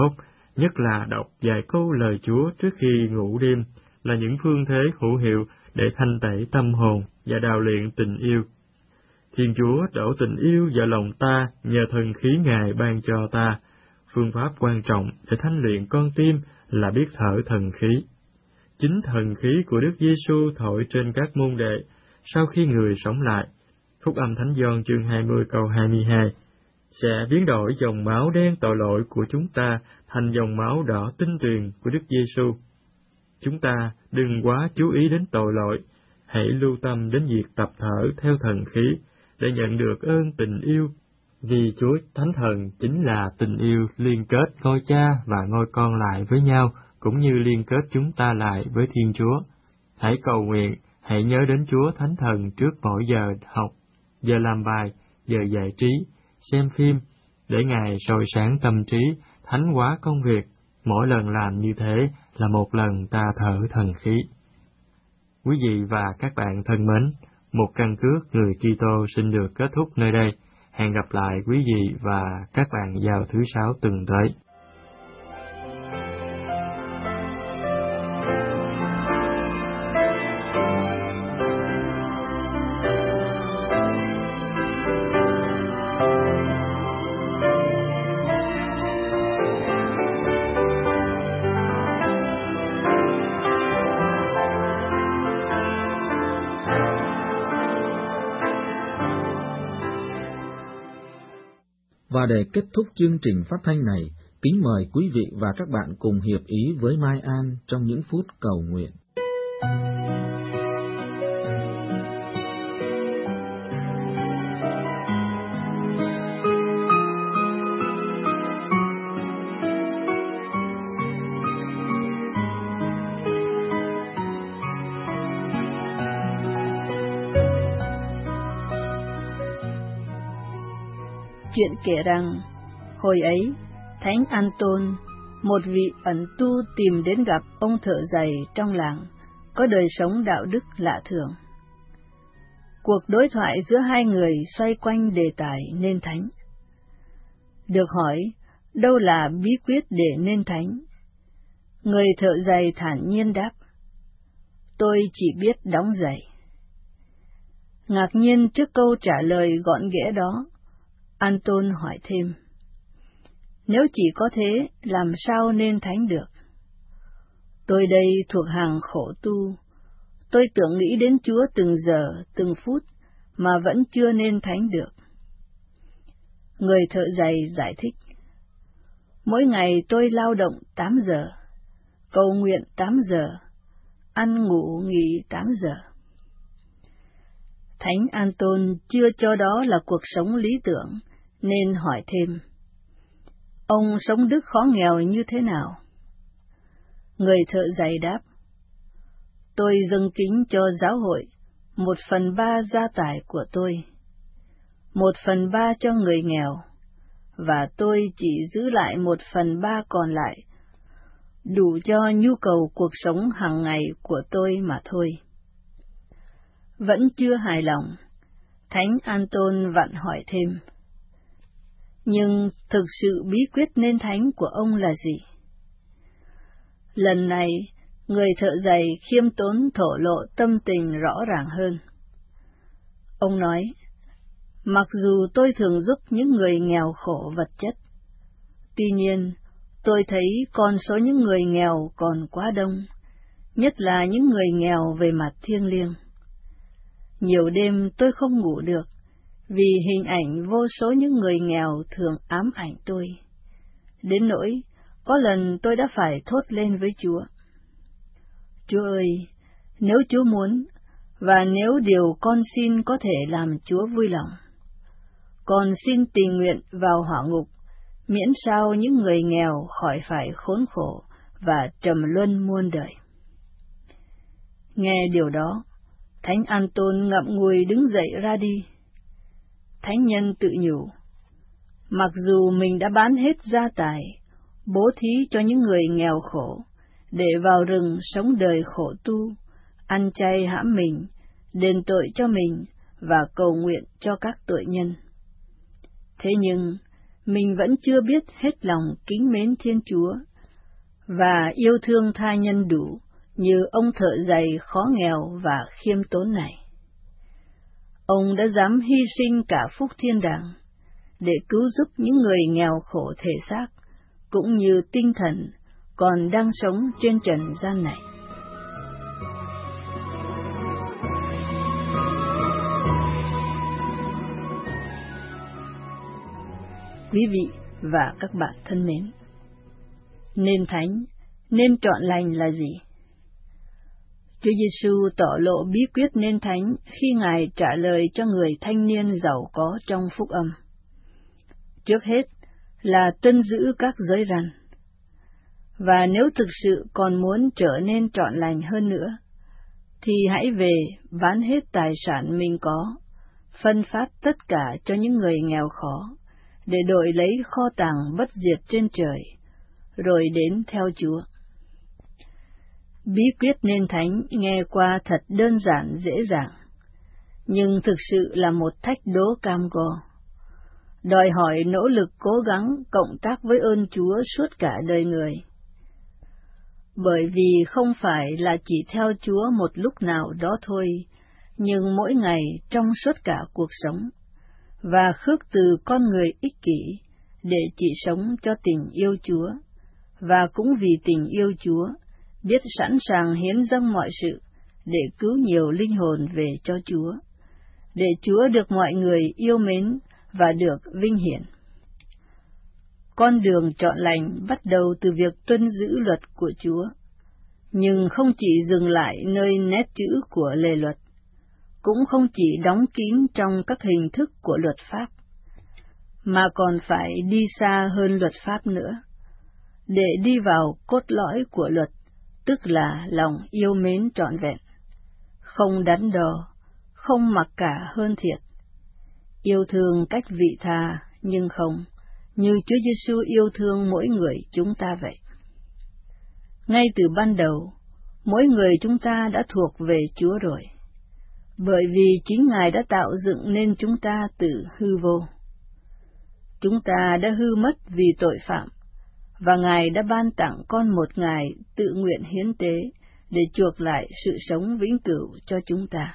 nhất là đọc vài câu lời Chúa trước khi ngủ đêm, là những phương thế hữu hiệu để thanh tẩy tâm hồn và đào luyện tình yêu. Thiên Chúa đổ tình yêu vào lòng ta nhờ thần khí Ngài ban cho ta. Phương pháp quan trọng để thanh luyện con tim là biết thở thần khí. Chính thần khí của Đức Giêsu thổi trên các môn đệ sau khi người sống lại. Phúc âm Thánh Gioan chương hai mươi câu hai mươi hai sẽ biến đổi dòng máu đen tội lỗi của chúng ta thành dòng máu đỏ tinh tuyền của Đức Giêsu. Chúng ta đừng quá chú ý đến tội lỗi, hãy lưu tâm đến việc tập thở theo thần khí để nhận được ơn tình yêu, vì Chúa Thánh Thần chính là tình yêu liên kết ngôi Cha và ngôi Con lại với nhau, cũng như liên kết chúng ta lại với Thiên Chúa. Hãy cầu nguyện, hãy nhớ đến Chúa Thánh Thần trước mỗi giờ học, giờ làm bài, giờ giải trí, xem phim, để Ngài soi sáng tâm trí, thánh hóa công việc. Mỗi lần làm như thế là một lần ta thở thần khí. Quý vị và các bạn thân mến, một căn cước người Kitô xin được kết thúc nơi đây. Hẹn gặp lại quý vị và các bạn vào thứ Sáu tuần tới. Và để kết thúc chương trình phát thanh này, kính mời quý vị và các bạn cùng hiệp ý với Mai An trong những phút cầu nguyện. Chuyện kể rằng, hồi ấy, Thánh Anton, một vị ẩn tu tìm đến gặp ông thợ giày trong làng, có đời sống đạo đức lạ thường. Cuộc đối thoại giữa hai người xoay quanh đề tài nên thánh. Được hỏi, đâu là bí quyết để nên thánh? Người thợ giày thản nhiên đáp, tôi chỉ biết đóng giày. Ngạc nhiên trước câu trả lời gọn ghẽ đó, Anton hỏi thêm, nếu chỉ có thế, làm sao nên thánh được? Tôi đây thuộc hàng khổ tu, tôi tưởng nghĩ đến Chúa từng giờ, từng phút, mà vẫn chưa nên thánh được. Người thợ giày giải thích, mỗi ngày tôi lao động tám giờ, cầu nguyện tám giờ, ăn ngủ nghỉ tám giờ. Thánh Anton chưa cho đó là cuộc sống lý tưởng, nên hỏi thêm, ông sống đức khó nghèo như thế nào? Người thợ giày đáp, tôi dâng kính cho giáo hội một phần ba gia tài của tôi, một phần ba cho người nghèo, và tôi chỉ giữ lại một phần ba còn lại, đủ cho nhu cầu cuộc sống hàng ngày của tôi mà thôi. Vẫn chưa hài lòng, Thánh Anton vặn hỏi thêm, nhưng thực sự bí quyết nên thánh của ông là gì? Lần này, người thợ giày khiêm tốn thổ lộ tâm tình rõ ràng hơn. Ông nói, mặc dù tôi thường giúp những người nghèo khổ vật chất, tuy nhiên, tôi thấy con số những người nghèo còn quá đông, nhất là những người nghèo về mặt thiêng liêng. Nhiều đêm tôi không ngủ được, vì hình ảnh vô số những người nghèo thường ám ảnh tôi. Đến nỗi, có lần tôi đã phải thốt lên với Chúa. Chúa ơi, nếu Chúa muốn, và nếu điều con xin có thể làm Chúa vui lòng, con xin tình nguyện vào hỏa ngục, miễn sao những người nghèo khỏi phải khốn khổ và trầm luân muôn đời. Nghe điều đó, Thánh Anton ngậm ngùi đứng dậy ra đi. Thánh nhân tự nhủ, mặc dù mình đã bán hết gia tài, bố thí cho những người nghèo khổ, để vào rừng sống đời khổ tu, ăn chay hãm mình, đền tội cho mình và cầu nguyện cho các tội nhân. Thế nhưng, mình vẫn chưa biết hết lòng kính mến Thiên Chúa, và yêu thương tha nhân đủ như ông thợ giày khó nghèo và khiêm tốn này. Ông đã dám hy sinh cả phúc thiên đàng để cứu giúp những người nghèo khổ thể xác cũng như tinh thần còn đang sống trên trần gian này. Quý vị và các bạn thân mến, nên thánh, nên trọn lành là gì? Chúa Giêsu tỏ lộ bí quyết nên thánh khi Ngài trả lời cho người thanh niên giàu có trong phúc âm. Trước hết là tuân giữ các giới răn. Và nếu thực sự còn muốn trở nên trọn lành hơn nữa, thì hãy về bán hết tài sản mình có, phân phát tất cả cho những người nghèo khó, để đổi lấy kho tàng bất diệt trên trời, rồi đến theo Chúa. Bí quyết nên thánh nghe qua thật đơn giản dễ dàng, nhưng thực sự là một thách đố cam go, đòi hỏi nỗ lực cố gắng cộng tác với ơn Chúa suốt cả đời người. Bởi vì không phải là chỉ theo Chúa một lúc nào đó thôi, nhưng mỗi ngày trong suốt cả cuộc sống, và khước từ con người ích kỷ để chỉ sống cho tình yêu Chúa, và cũng vì tình yêu Chúa, biết sẵn sàng hiến dâng mọi sự để cứu nhiều linh hồn về cho Chúa, để Chúa được mọi người yêu mến và được vinh hiển. Con đường trọn lành bắt đầu từ việc tuân giữ luật của Chúa, nhưng không chỉ dừng lại nơi nét chữ của lề luật, cũng không chỉ đóng kín trong các hình thức của luật pháp, mà còn phải đi xa hơn luật pháp nữa, để đi vào cốt lõi của luật, tức là lòng yêu mến trọn vẹn, không đắn đo, không mặc cả hơn thiệt, yêu thương cách vị tha nhưng không, như Chúa Giêsu yêu thương mỗi người chúng ta vậy. Ngay từ ban đầu, mỗi người chúng ta đã thuộc về Chúa rồi, bởi vì chính Ngài đã tạo dựng nên chúng ta từ hư vô. Chúng ta đã hư mất vì tội phạm, và Ngài đã ban tặng con một Ngài tự nguyện hiến tế để chuộc lại sự sống vĩnh cửu cho chúng ta.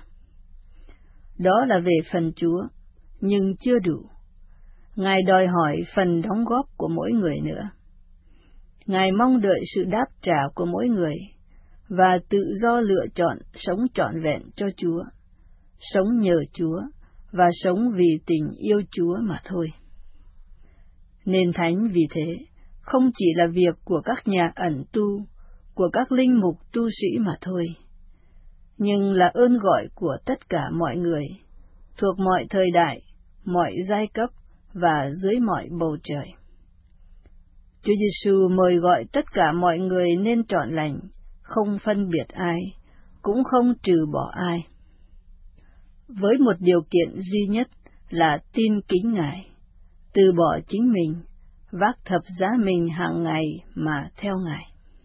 Đó là về phần Chúa, nhưng chưa đủ. Ngài đòi hỏi phần đóng góp của mỗi người nữa. Ngài mong đợi sự đáp trả của mỗi người, và tự do lựa chọn sống trọn vẹn cho Chúa, sống nhờ Chúa, và sống vì tình yêu Chúa mà thôi. Nên thánh vì thế, không chỉ là việc của các nhà ẩn tu, của các linh mục tu sĩ mà thôi, nhưng là ơn gọi của tất cả mọi người, thuộc mọi thời đại, mọi giai cấp và dưới mọi bầu trời. Chúa Giêsu mời gọi tất cả mọi người nên trọn lành, không phân biệt ai, cũng không trừ bỏ ai, với một điều kiện duy nhất là tin kính Ngài, từ bỏ chính mình, vác thập giá mình hàng ngày mà theo Ngài.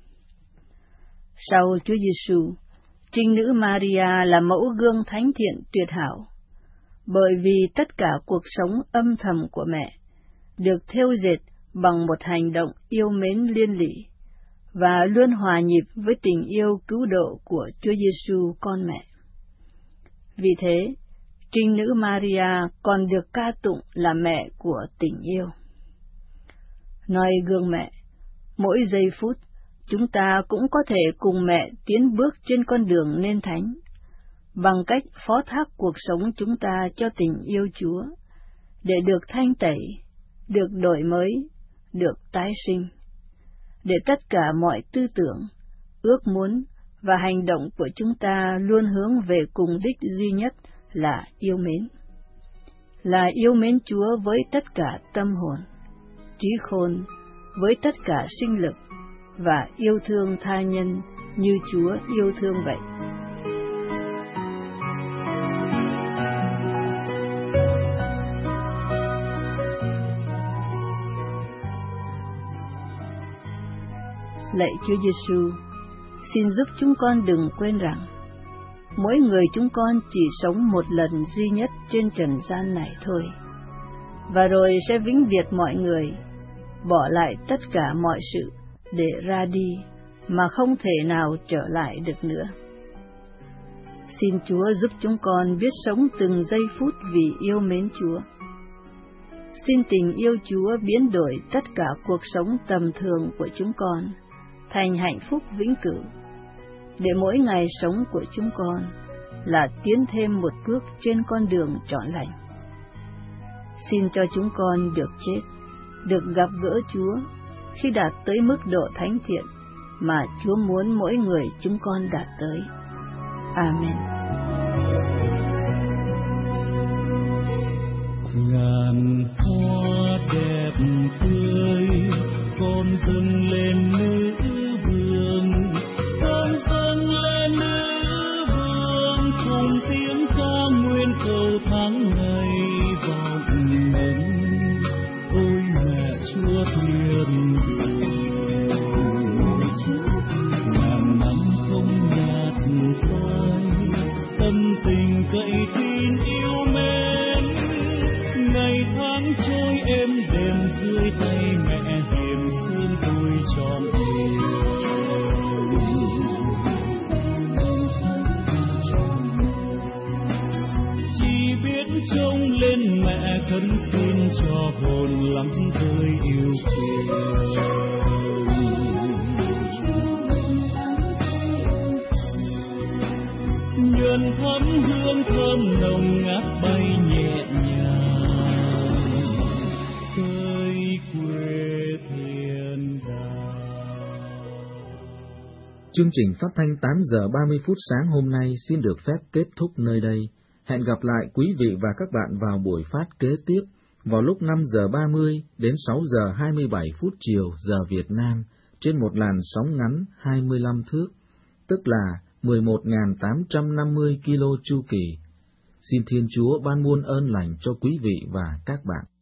Sau Chúa Giêsu, Trinh Nữ Maria là mẫu gương thánh thiện tuyệt hảo, bởi vì tất cả cuộc sống âm thầm của mẹ được thêu dệt bằng một hành động yêu mến liên lỉ và luôn hòa nhịp với tình yêu cứu độ của Chúa Giêsu con mẹ. Vì thế, Trinh Nữ Maria còn được ca tụng là mẹ của tình yêu. Noi gương mẹ, mỗi giây phút, chúng ta cũng có thể cùng mẹ tiến bước trên con đường nên thánh, bằng cách phó thác cuộc sống chúng ta cho tình yêu Chúa, để được thanh tẩy, được đổi mới, được tái sinh, để tất cả mọi tư tưởng, ước muốn và hành động của chúng ta luôn hướng về cùng đích duy nhất là yêu mến. Là yêu mến Chúa với tất cả tâm hồn, trí khôn, với tất cả sinh lực, và yêu thương tha nhân như Chúa yêu thương vậy. Lạy Chúa Giêsu, xin giúp chúng con đừng quên rằng mỗi người chúng con chỉ sống một lần duy nhất trên trần gian này thôi, và rồi sẽ vĩnh biệt mọi người, bỏ lại tất cả mọi sự để ra đi, mà không thể nào trở lại được nữa. Xin Chúa giúp chúng con biết sống từng giây phút vì yêu mến Chúa. Xin tình yêu Chúa biến đổi tất cả cuộc sống tầm thường của chúng con thành hạnh phúc vĩnh cửu, để mỗi ngày sống của chúng con là tiến thêm một bước trên con đường trọn lành. Xin cho chúng con được chết, được gặp gỡ Chúa khi đạt tới mức độ thánh thiện mà Chúa muốn mỗi người chúng con đạt tới. Amen. Ngàn hoa đẹp tươi con dâng lên nữ vương, con dâng lên nữ vương, cùng tiếng ca nguyên cầu tháng ngày vọng ngân. Ôi mẹ Chúa thiên đường, ngàn năm không nhạt phai, tâm tình cậy tin yêu mến. Ngày tháng trôi êm đềm dưới tay mẹ hiền thương tôi trọn chỉ biết trông lên mẹ khấn xin cho hồn lắm tôi yêu kiều. Nhường thắm hương thơm nồng ngát bay nhẹ nhàng tới quê thiên đàng. Chương trình phát thanh tám giờ ba mươi phút sáng hôm nay xin được phép kết thúc nơi đây. Hẹn gặp lại quý vị và các bạn vào buổi phát kế tiếp vào lúc năm giờ ba mươi đến sáu giờ hai mươi bảy phút chiều giờ Việt Nam trên một làn sóng ngắn hai mươi lăm thước, tức là mười một nghìn tám trăm năm mươi ki lô chu kỳ. Xin Thiên Chúa ban muôn ơn lành cho quý vị và các bạn.